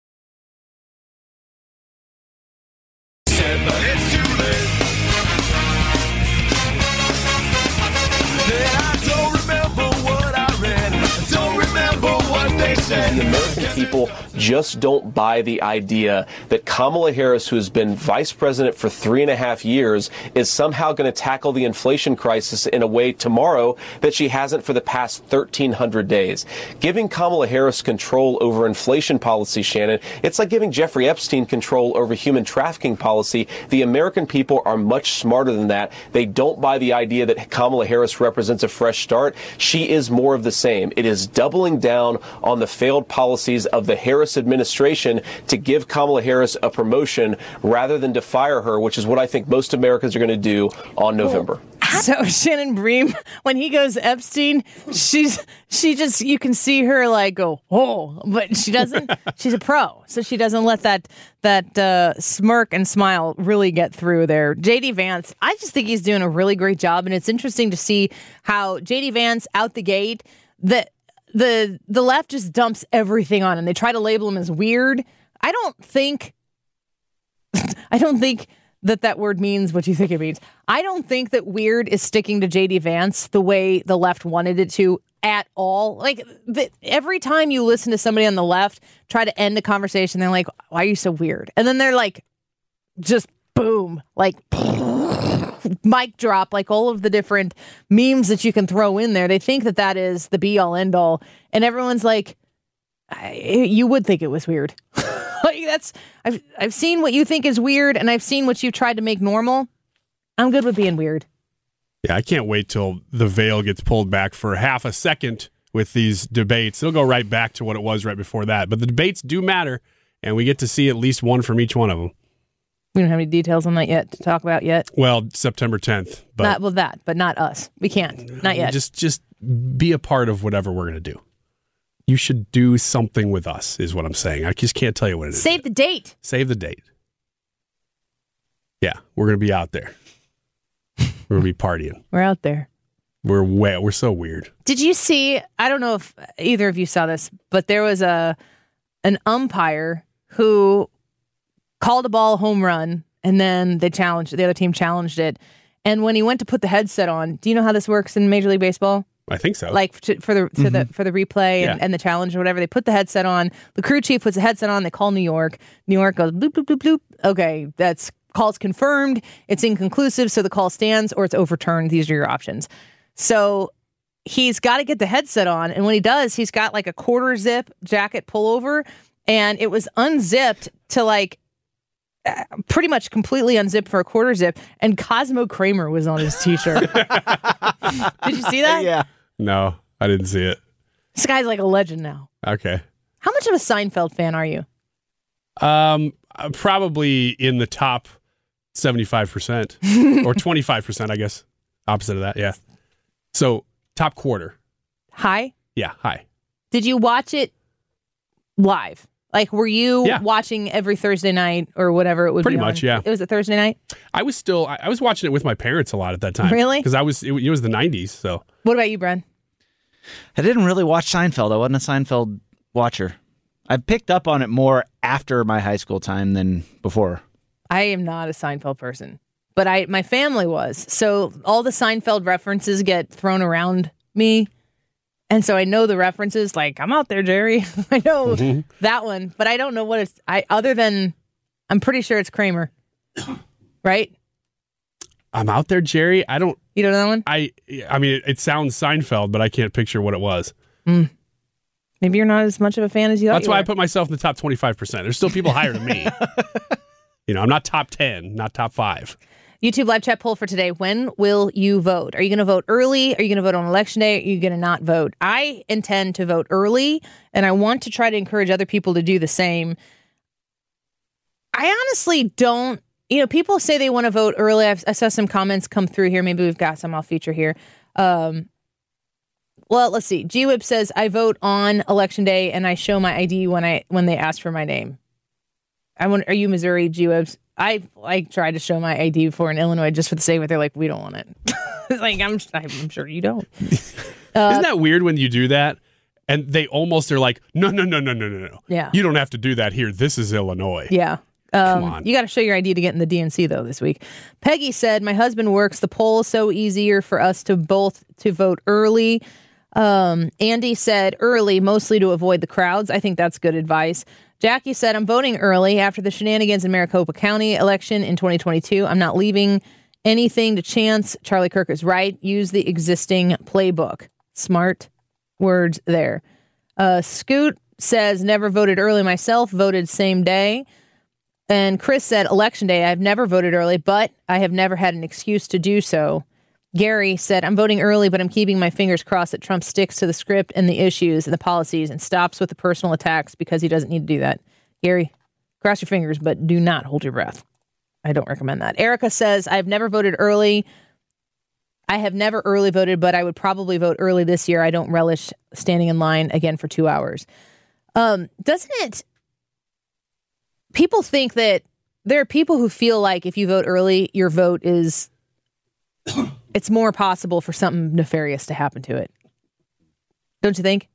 I: The American people just don't buy the idea that Kamala Harris, who has been vice president for 3.5 years, is somehow going to tackle the inflation crisis in a way tomorrow that she hasn't for the past 1,300 days. Giving Kamala Harris control over inflation policy, Shannon, it's like giving Jeffrey Epstein control over human trafficking policy. The American people are much smarter than that. They don't buy the idea that Kamala Harris represents a fresh start. She is more of the same. It is doubling down on the failed policies of the Harris administration to give Kamala Harris a promotion rather than to fire her, which is what I think most Americans are going to do on November.
F: So Shannon Bream, when he goes Epstein, she just, you can see her like go, oh, but she doesn't. She's a pro, so she doesn't let that smirk and smile really get through there. JD Vance, I just think he's doing a really great job, and it's interesting to see how JD Vance out the gate, the left just dumps everything on him. They try to label him as weird. I don't think that word means what you think it means. I don't think that weird is sticking to JD Vance the way the left wanted it to at all. Like every time you listen to somebody on the left try to end a conversation, they're like, why are you so weird? And then they're like, just boom, like mic drop, like all of the different memes that you can throw in there. They think that is the be all end all. And everyone's like, you would think it was weird. Like I've seen what you think is weird, and I've seen what you've tried to make normal. I'm good with being weird.
G: Yeah, I can't wait till the veil gets pulled back for half a second with these debates. It'll go right back to what it was right before that. But the debates do matter, and we get to see at least one from each one of them.
F: We don't have any details on that yet to talk about yet.
G: Well, September 10th. But
F: but not us. We can't. Not yet.
G: Just be a part of whatever we're going to do. You should do something with us, is what I'm saying. I just can't tell you what it is.
F: Save the date.
G: Save the date. Yeah, we're going to be out there. We're going to be partying.
F: We're out there.
G: We're so weird.
F: Did you see, I don't know if either of you saw this, but there was an umpire who called a ball a home run, and then the other team challenged it. And when he went to put the headset on, do you know how this works in Major League Baseball?
G: I think so.
F: Like for the replay and the challenge or whatever, they put the headset on. The crew chief puts the headset on. They call New York. New York goes bloop bloop bloop bloop. Okay, that's call's confirmed. It's inconclusive, so the call stands or it's overturned. These are your options. So he's got to get the headset on, and when he does, he's got like a quarter zip jacket pullover, and it was unzipped to like pretty much completely unzipped for a quarter zip, and Cosmo Kramer was on his t-shirt. Did you see that?
T: Yeah.
G: No, I didn't see it.
F: This guy's like a legend now.
G: Okay.
F: How much of a Seinfeld fan are you?
G: Probably in the top 75% or 25%, I guess. Opposite of that, yeah. So top quarter.
F: High?
G: Yeah, high.
F: Did you watch it live? Like, were you watching every Thursday night or whatever it would
G: Pretty
F: be?
G: much, yeah.
F: It was a Thursday night?
G: I was watching it with my parents a lot at that time.
F: Really?
G: Because it was the 90s, so.
F: What about you, Bren?
T: I didn't really watch Seinfeld. I wasn't a Seinfeld watcher. I picked up on it more after my high school time than before.
F: I am not a Seinfeld person, but my family was. So all the Seinfeld references get thrown around me. And so I know the references, like, I'm out there, Jerry. I know that one, but I don't know what it's, other than, I'm pretty sure it's Kramer. Right?
G: I'm out there, Jerry. I don't.
F: You don't know that one?
G: I mean, it sounds Seinfeld, but I can't picture what it was.
F: Maybe you're not as much of a fan as you thought.
G: That's why I put myself in the top 25%. There's still people higher than me. I'm not top 10, not top 5.
F: YouTube live chat poll for today. When will you vote? Are you going to vote early? Are you going to vote on election day? Are you going to not vote? I intend to vote early, and I want to try to encourage other people to do the same. I honestly don't. People say they want to vote early. I saw some comments come through here. Maybe we've got some I'll feature here. Well, let's see. G-Whip says, I vote on election day, and I show my ID when they ask for my name. Are you Missouri, G-Whips? I tried to show my ID before in Illinois just for the sake of it. They're like, we don't want it. Like, I'm sure you don't.
G: Isn't that weird when you do that? And they almost are like, no.
F: Yeah.
G: You don't have to do that here. This is Illinois.
F: Yeah.
G: Come on.
F: You got to show your ID to get in the DNC, though, this week. Peggy said, my husband works. The poll is so easier for us to vote early. Andy said early, mostly to avoid the crowds. I think that's good advice. Jackie said, I'm voting early after the shenanigans in Maricopa County election in 2022. I'm not leaving anything to chance. Charlie Kirk is right. Use the existing playbook. Smart words there. Scoot says, never voted early myself, voted same day. And Chris said, election day, I've never voted early, but I have never had an excuse to do so. Gary said, I'm voting early, but I'm keeping my fingers crossed that Trump sticks to the script and the issues and the policies and stops with the personal attacks because he doesn't need to do that. Gary, cross your fingers, but do not hold your breath. I don't recommend that. Erica says, I've never voted early. I have never early voted, but I would probably vote early this year. I don't relish standing in line again for 2 hours. Doesn't it? People think that there are people who feel like if you vote early, your vote is... it's more possible for something nefarious to happen to it. Don't you think?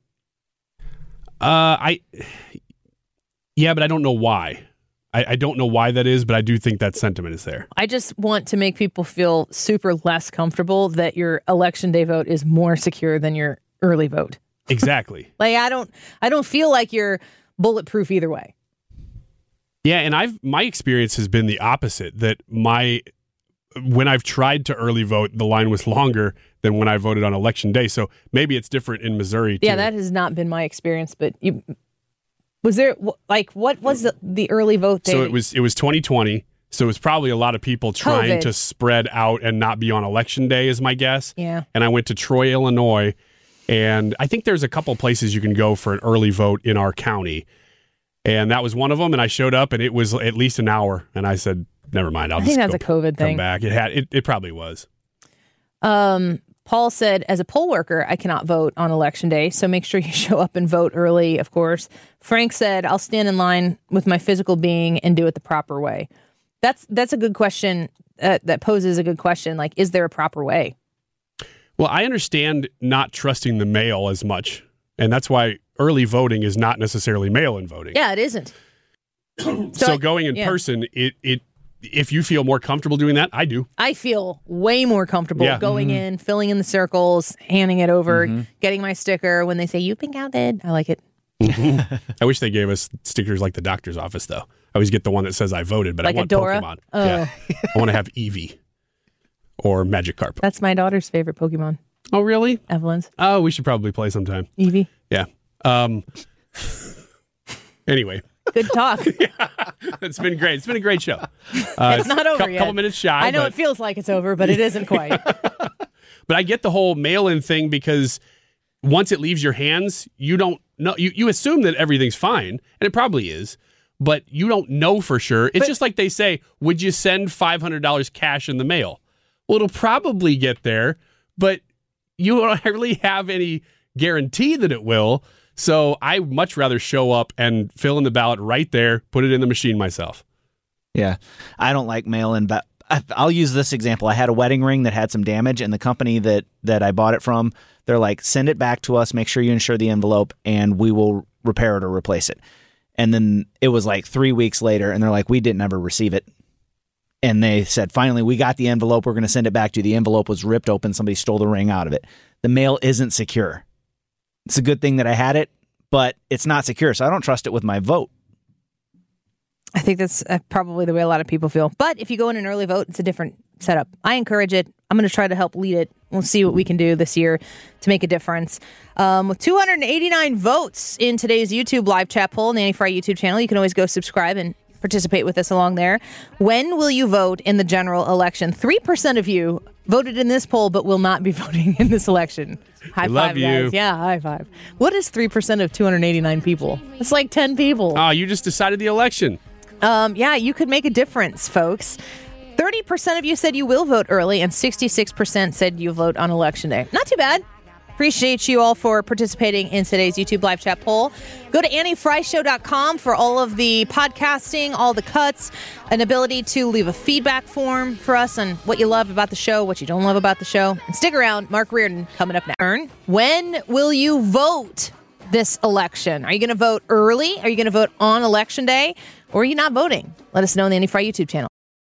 G: Yeah, but I don't know why. I don't know why that is, but I do think that sentiment is there.
F: I just want to make people feel super less comfortable that your election day vote is more secure than your early vote.
G: Exactly.
F: Like I don't feel like you're bulletproof either way.
G: Yeah, and my experience has been the opposite, that when I've tried to early vote, the line was longer than when I voted on election day. So maybe it's different in Missouri, too.
F: Yeah, that has not been my experience. But was there, like, what was the early vote day?
G: So it was 2020. So it was probably a lot of people trying to spread out and not be on election day, is my guess.
F: Yeah.
G: And I went to Troy, Illinois, and I think there's a couple places you can go for an early vote in our county. And that was one of them. And I showed up, and it was at least an hour. And I said, never mind. I
F: think that's a COVID thing.
G: Come back. It probably was.
F: Paul said, as a poll worker, I cannot vote on election day, so make sure you show up and vote early, of course. Frank said, I'll stand in line with my physical being and do it the proper way. That's a good question. That poses a good question. Like, is there a proper way?
G: Well, I understand not trusting the mail as much, and that's why early voting is not necessarily mail-in voting.
F: Yeah, it isn't.
G: So going in person, if you feel more comfortable doing that, I do.
F: I feel way more comfortable going in, filling in the circles, handing it over, getting my sticker. When they say, you've been counted, I like it.
G: I wish they gave us stickers like the doctor's office, though. I always get the one that says I voted, but
F: like
G: I want
F: Dora?
G: Pokemon.
F: Oh.
G: Yeah. I want to have Eevee or Magikarp.
F: That's my daughter's favorite Pokemon.
G: Oh, really?
F: Evelyn's.
G: Oh, we should probably play sometime.
F: Eevee?
G: Yeah. Anyway.
F: Good talk.
G: It's been great. It's been a great show.
F: It's not over yet.
G: Couple minutes shy.
F: I know it feels like it's over, but it isn't quite.
G: But I get the whole mail-in thing because once it leaves your hands, you don't know. You assume that everything's fine, and it probably is, but you don't know for sure. It's just like they say, would you send $500 cash in the mail? Well, it'll probably get there, but you don't really have any guarantee that it will. So I much rather show up and fill in the ballot right there, put it in the machine myself.
T: Yeah. I don't like mail-in ballot. I'll use this example. I had a wedding ring that had some damage, and the company that I bought it from, they're like, send it back to us, make sure you insure the envelope, and we will repair it or replace it. And then it was like 3 weeks later, and they're like, we didn't ever receive it. And they said, finally, we got the envelope. We're going to send it back to you. The envelope was ripped open. Somebody stole the ring out of it. The mail isn't secure. It's a good thing that I had it, but it's not secure, so I don't trust it with my vote.
F: I think that's probably the way a lot of people feel. But if you go in an early vote, it's a different setup. I encourage it. I'm going to try to help lead it. We'll see what we can do this year to make a difference. With 289 votes in today's YouTube live chat poll on the Annie Fry YouTube channel, you can always go subscribe and participate with us along there. When will you vote in the general election? 3% of you voted in this poll, but will not be voting in this election. High five,
G: love you.
F: guys. Yeah, high five. What is 3% of 289 people? It's like 10 people.
G: Oh, you just decided the election.
F: Yeah, you could make a difference, folks. 30% of you said you will vote early, and 66% said you vote on Election Day. Not too bad. Appreciate you all for participating in today's YouTube live chat poll. Go to AnnieFryShow.com for all of the podcasting, all the cuts, an ability to leave a feedback form for us on what you love about the show, what you don't love about the show. And stick around. Mark Reardon coming up next. When will you vote this election? Are you going to vote early? Are you going to vote on Election Day? Or are you not voting? Let us know on the Annie Fry YouTube channel.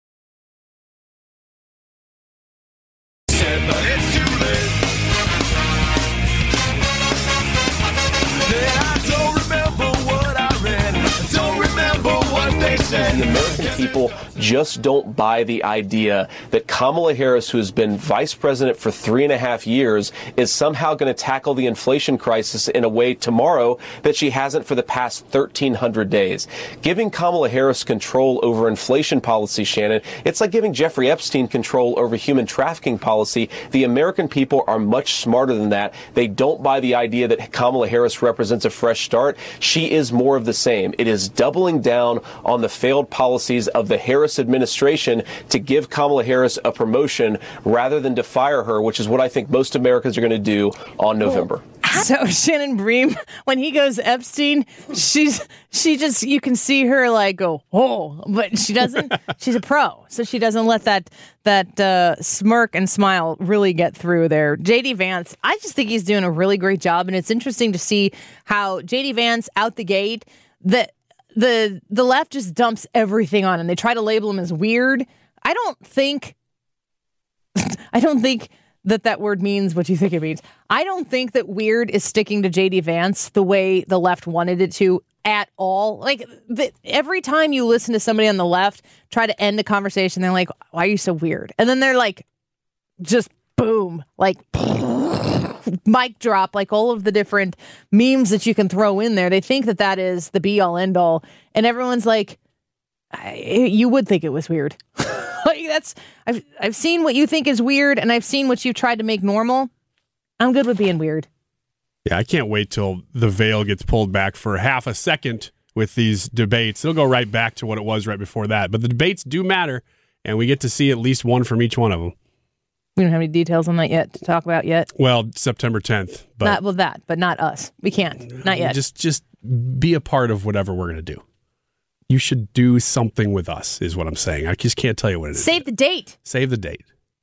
I: The American people just don't buy the idea that Kamala Harris, who has been vice president for 3.5 years, is somehow going to tackle the inflation crisis in a way tomorrow that she hasn't for the past 1,300 days. Giving Kamala Harris control over inflation policy, Shannon, it's like giving Jeffrey Epstein control over human trafficking policy. The American people are much smarter than that. They don't buy the idea that Kamala Harris represents a fresh start. She is more of the same. It is doubling down on the failed policies of the Harris administration to give Kamala Harris a promotion rather than to fire her, which is what I think most Americans are going to do on November.
F: So Shannon Bream, when he goes Epstein, she just, you can see her like go, oh, but she doesn't. She's a pro, so she doesn't let that smirk and smile really get through there. JD Vance, I just think he's doing a really great job, and it's interesting to see how JD Vance out the gate, the left just dumps everything on him. They try to label him as weird. I don't think that word means what you think it means. I don't think that weird is sticking to JD Vance the way the left wanted it to at all. Like every time you listen to somebody on the left try to end a conversation, they're like, why are you so weird? And then they're like, just boom, like mic drop, like all of the different memes that you can throw in there. They think that is the be all end all. And everyone's like, you would think it was weird. Like I've seen what you think is weird, and I've seen what you've tried to make normal. I'm good with being weird.
G: Yeah, I can't wait till the veil gets pulled back for half a second with these debates. It'll go right back to what it was right before that. But the debates do matter, and we get to see at least one from each one of them.
F: We don't have any details on that yet to talk about yet.
G: Well, September 10th. But
F: but not us. We can't. Not yet.
G: Just be a part of whatever we're going to do. You should do something with us, is what I'm saying. I just can't tell you what it is.
F: Save the date.
G: Save the date.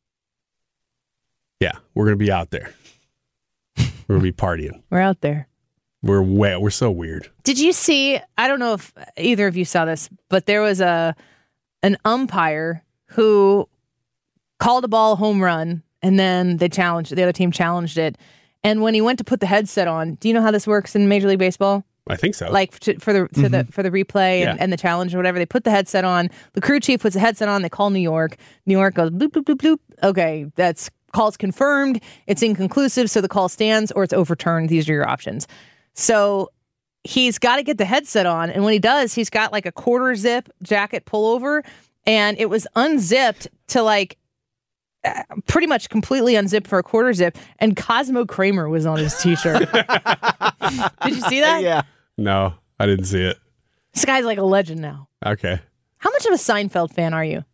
G: Yeah, we're going to be out there. We're going to be partying.
F: We're out there.
G: We're so weird.
F: Did you see, I don't know if either of you saw this, but there was an umpire who called a ball a home run, and then the other team challenged it. And when he went to put the headset on, do you know how this works in Major League Baseball?
G: I think so.
F: Like for the replay and the challenge or whatever, they put the headset on. The crew chief puts the headset on. They call New York. New York goes bloop, bloop, bloop, bloop. Okay, that's call's confirmed. It's inconclusive, so the call stands, or it's overturned. These are your options. So he's got to get the headset on, and when he does, he's got like a quarter zip jacket pullover, and it was unzipped to like pretty much completely unzipped for a quarter zip, and Cosmo Kramer was on his t-shirt. Did you see that?
T: Yeah.
G: No, I didn't see it.
F: This guy's like a legend now.
G: Okay.
F: How much of a Seinfeld fan are you?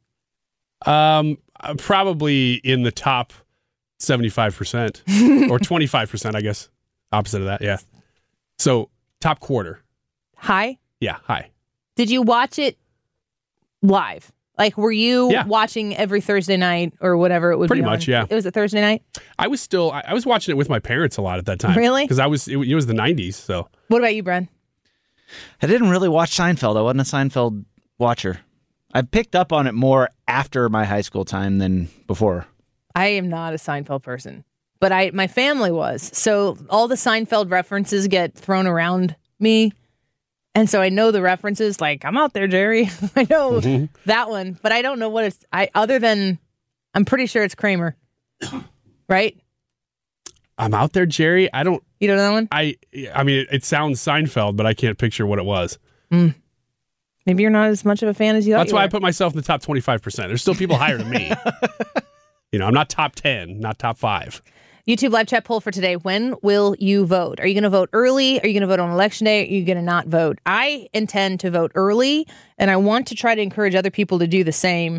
G: Probably in the top 75% or 25%, I guess. Opposite of that, yeah. So top quarter.
F: High?
G: Yeah, high.
F: Did you watch it live? Like, were you watching every Thursday night or whatever it would
G: Pretty
F: be
G: much,
F: on?
G: yeah.
F: It was a Thursday night?
G: I was watching it with my parents a lot at that time.
F: Really?
G: Because it was the 90s, so.
F: What about you, Bren?
T: I didn't really watch Seinfeld. I wasn't a Seinfeld watcher. I picked up on it more after my high school time than before.
F: I am not a Seinfeld person, but my family was. So all the Seinfeld references get thrown around me. And so I know the references, like, I'm out there, Jerry. I know that one, but I don't know what it's, other than, I'm pretty sure it's Kramer. Right?
G: I'm out there, Jerry.
F: You don't know that one?
G: I mean, it sounds Seinfeld, but I can't picture what it was.
F: Maybe you're not as much of a fan as you thought.
G: That's why I put myself in the top 25%. There's still people higher than me. I'm not top 10, not top 5.
F: YouTube live chat poll for today. When will you vote? Are you going to vote early? Are you going to vote on election day? Are you going to not vote? I intend to vote early, and I want to try to encourage other people to do the same.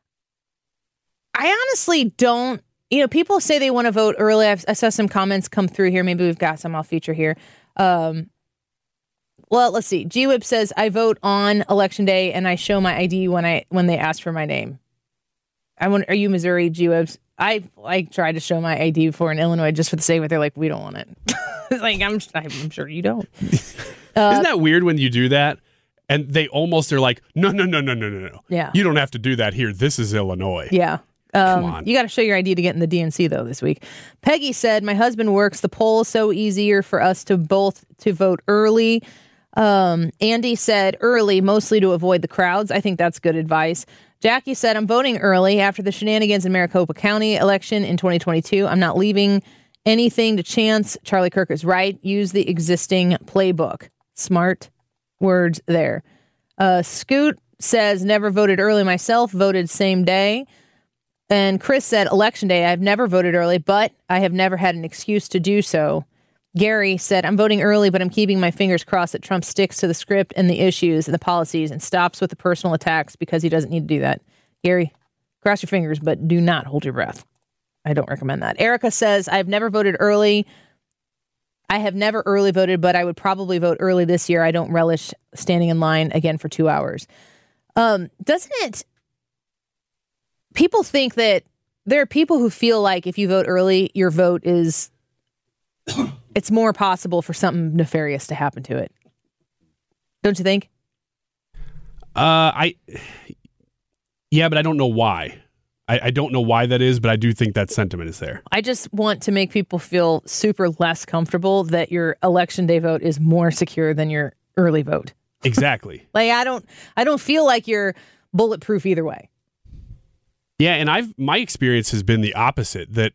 F: I honestly don't, people say they want to vote early. I saw some comments come through here. Maybe we've got some I'll feature here. Well, let's see. GWIP says, I vote on election day, and I show my ID when they ask for my name. Are you Missouri GWIPs? I tried to show my ID before in Illinois just for the sake of it. They're like, we don't want it. Like, I'm sure you don't.
G: Isn't that weird when you do that? And they almost are like, no.
F: Yeah.
G: You don't have to do that here. This is Illinois.
F: Yeah.
G: Come on.
F: You got to show your ID to get in the DNC, though, this week. Peggy said, my husband works. The poll is so easier for us to vote early. Andy said early, mostly to avoid the crowds. I think that's good advice. Jackie said, I'm voting early after the shenanigans in Maricopa County election in 2022. I'm not leaving anything to chance. Charlie Kirk is right. Use the existing playbook. Smart words there. Scoot says, never voted early myself, voted same day. And Chris said, election day, I've never voted early, but I have never had an excuse to do so. Gary said, I'm voting early, but I'm keeping my fingers crossed that Trump sticks to the script and the issues and the policies and stops with the personal attacks because he doesn't need to do that. Gary, cross your fingers, but do not hold your breath. I don't recommend that. Erica says, I've never voted early. I have never early voted, but I would probably vote early this year. I don't relish standing in line again for 2 hours. Doesn't it? People think that there are people who feel like if you vote early, your vote is... it's more possible for something nefarious to happen to it. Don't you think?
G: Yeah, but I don't know why. I don't know why that is, but I do think that sentiment is there.
F: I just want to make people feel super less comfortable that your election day vote is more secure than your early vote.
G: Exactly.
F: Like I don't feel like you're bulletproof either way.
G: Yeah, and my experience has been the opposite, that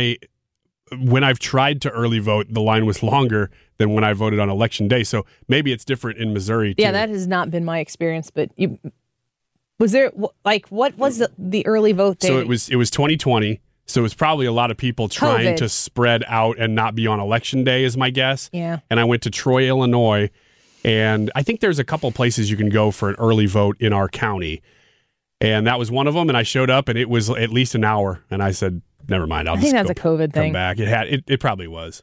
G: when I've tried to early vote, the line was longer than when I voted on election day. So maybe it's different in Missouri, too.
F: Yeah, that has not been my experience. But was there, what was the early vote date?
G: So it was 2020. So it was probably a lot of people trying to spread out and not be on election day, is my guess.
F: Yeah.
G: And I went to Troy, Illinois, and I think there's a couple places you can go for an early vote in our county. And that was one of them. And I showed up, and it was at least an hour. And I said, never mind. I
F: think that's a COVID thing.
G: Come back. It probably was.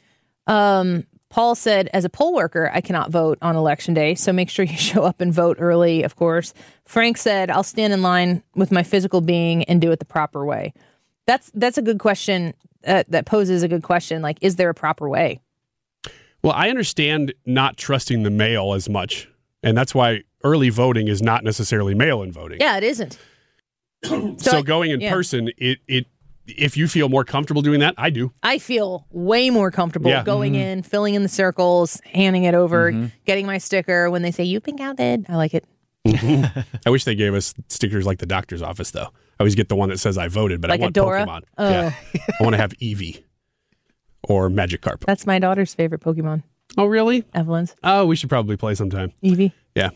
F: Paul said, as a poll worker, I cannot vote on election day, so make sure you show up and vote early, of course. Frank said, I'll stand in line with my physical being and do it the proper way. That's a good question. That poses a good question. Like, is there a proper way?
G: Well, I understand not trusting the mail as much, and that's why early voting is not necessarily mail-in voting.
F: Yeah, it isn't.
G: So going in person, if you feel more comfortable doing that, I do.
F: I feel way more comfortable going in, filling in the circles, handing it over, getting my sticker. When they say, you've been counted, I like it.
G: I wish they gave us stickers like the doctor's office, though. I always get the one that says I voted, but
F: like
G: I want
F: Dora?
G: Pokemon.
F: Oh.
G: Yeah. I want to have Eevee or Magikarp.
F: That's my daughter's favorite Pokemon.
G: Oh, really?
F: Evelyn's.
G: Oh, we should probably play sometime.
F: Eevee?
G: Yeah.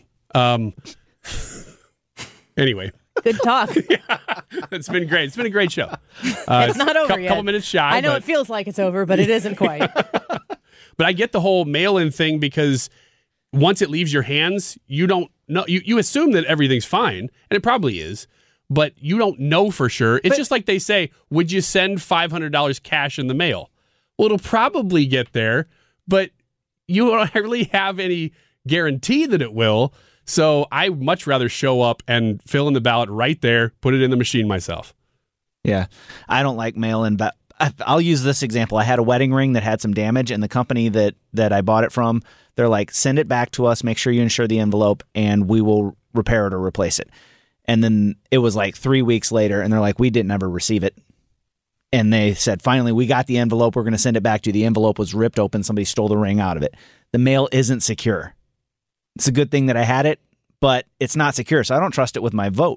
G: Anyway.
F: Good talk.
G: Yeah, it's been great. It's been a great show.
F: It's not over yet.
G: Couple minutes shy.
F: I know it feels like it's over, but it isn't quite.
G: But I get the whole mail-in thing because once it leaves your hands, you don't know. You assume that everything's fine, and it probably is, but you don't know for sure. It's just like they say, would you send $500 cash in the mail? Well, it'll probably get there, but you don't really have any guarantee that it will. So I much rather show up and fill in the ballot right there, put it in the machine myself.
T: Yeah, I don't like mail-in. But I'll use this example. I had a wedding ring that had some damage, and the company that I bought it from, they're like, send it back to us, make sure you insure the envelope, and we will repair it or replace it. And then it was like 3 weeks later, and they're like, we didn't ever receive it. And they said, finally, we got the envelope. We're going to send it back to you. The envelope was ripped open. Somebody stole the ring out of it. The mail isn't secure. It's a good thing that I had it, but it's not secure, so I don't trust it with my vote.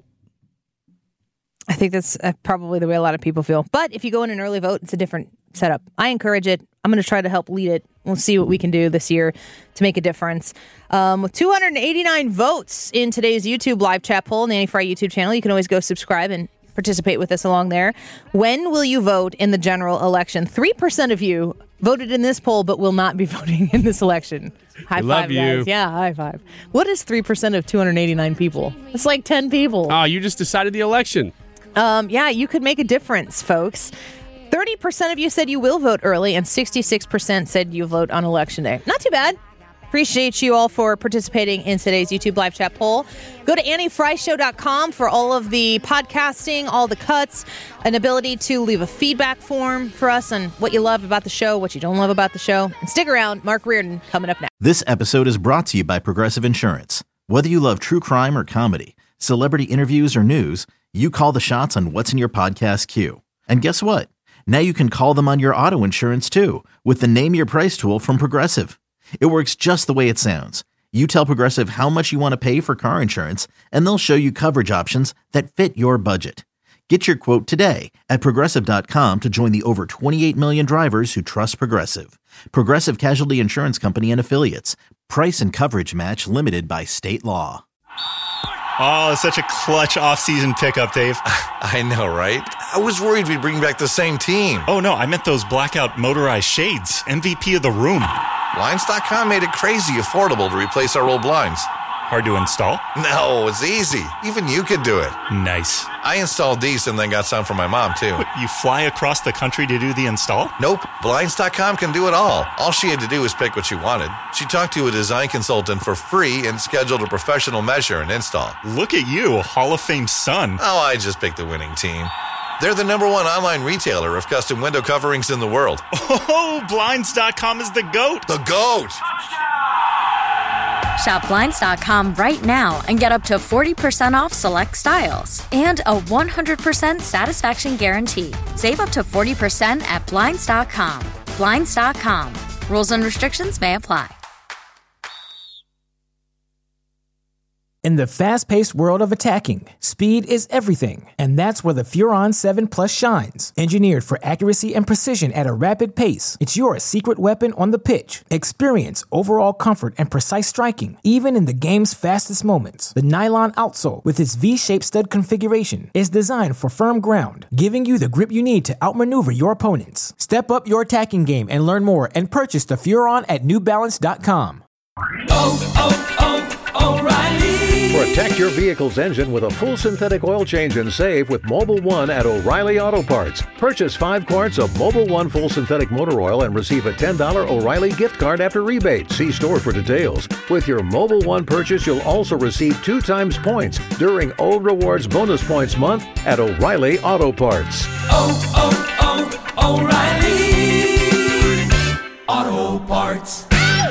F: I think that's probably the way a lot of people feel. But if you go in an early vote, it's a different setup. I encourage it. I'm going to try to help lead it. We'll see what we can do this year to make a difference. With 289 votes in today's YouTube live chat poll on the Annie Frey YouTube channel, you can always go subscribe and participate with us along there. When will you vote in the general election? 3% of you voted in this poll, but will not be voting in this election. High five, guys. Yeah, high five. What is 3% of 289 people? It's like 10 people.
G: Oh, you just decided the election.
F: Yeah, you could make a difference, folks. 30% of you said you will vote early, and 66% said you vote on Election Day. Not too bad. Appreciate you all for participating in today's YouTube live chat poll. Go to AnnieFryShow.com for all of the podcasting, all the cuts, an ability to leave a feedback form for us on what you love about the show, what you don't love about the show. And stick around, Mark Reardon coming up next.
A: This episode is brought to you by Progressive Insurance. Whether you love true crime or comedy, celebrity interviews or news, you call the shots on what's in your podcast queue. And guess what? Now you can call them on your auto insurance too with the Name Your Price tool from Progressive. It works just the way it sounds. You tell Progressive how much you want to pay for car insurance, and they'll show you coverage options that fit your budget. Get your quote today at Progressive.com to join the over 28 million drivers who trust Progressive. Progressive Casualty Insurance Company and Affiliates. Price and coverage match limited by state law.
B: Oh, such a clutch off-season pickup, Dave.
C: I know, right? I was worried we'd bring back the same team.
B: Oh, no, I meant those blackout motorized shades. MVP of the room.
C: Blinds.com made it crazy affordable to replace our old blinds.
B: Hard to install?
C: No, it's easy. Even you could do it.
B: Nice.
C: I installed these and then got some for my mom, too.
B: What, you fly across the country to do the install?
C: Nope. Blinds.com can do it all. All she had to do was pick what she wanted. She talked to a design consultant for free and scheduled a professional measure and install.
B: Look at you, a Hall of Fame son.
C: Oh, I just picked the winning team. They're the #1 online retailer of custom window coverings in the world.
B: Oh, Blinds.com is the GOAT.
C: The GOAT!
D: Shop Blinds.com right now and get up to 40% off select styles and a 100% satisfaction guarantee. Save up to 40% at Blinds.com. Blinds.com. Rules and restrictions may apply.
J: In the fast-paced world of attacking, speed is everything, and that's where the Furon 7 Plus shines. Engineered for accuracy and precision at a rapid pace, it's your secret weapon on the pitch. Experience overall comfort and precise striking, even in the game's fastest moments. The nylon outsole, with its V-shaped stud configuration, is designed for firm ground, giving you the grip you need to outmaneuver your opponents. Step up your attacking game and learn more and purchase the Furon at NewBalance.com.
K: O'Reilly. Protect your vehicle's engine with a full synthetic oil change and save with Mobil 1 at O'Reilly Auto Parts. Purchase 5 quarts of Mobil 1 full synthetic motor oil and receive a $10 O'Reilly gift card after rebate. See store for details. With your Mobil 1 purchase, you'll also receive 2 times points during O Rewards Bonus Points Month at O'Reilly Auto Parts.
L: O'Reilly Auto Parts.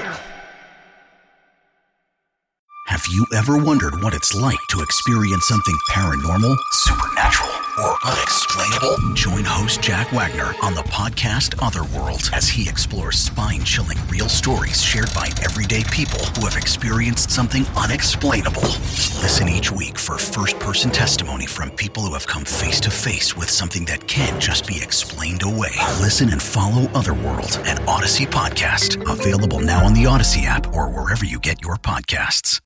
E: Have you ever wondered what it's like to experience something paranormal, supernatural, or unexplainable? Join host Jack Wagner on the podcast Otherworld as he explores spine-chilling real stories shared by everyday people who have experienced something unexplainable. Listen each week for first-person testimony from people who have come face-to-face with something that can't just be explained away. Listen and follow Otherworld, an Odyssey podcast. Available now on the Odyssey app or wherever you get your podcasts.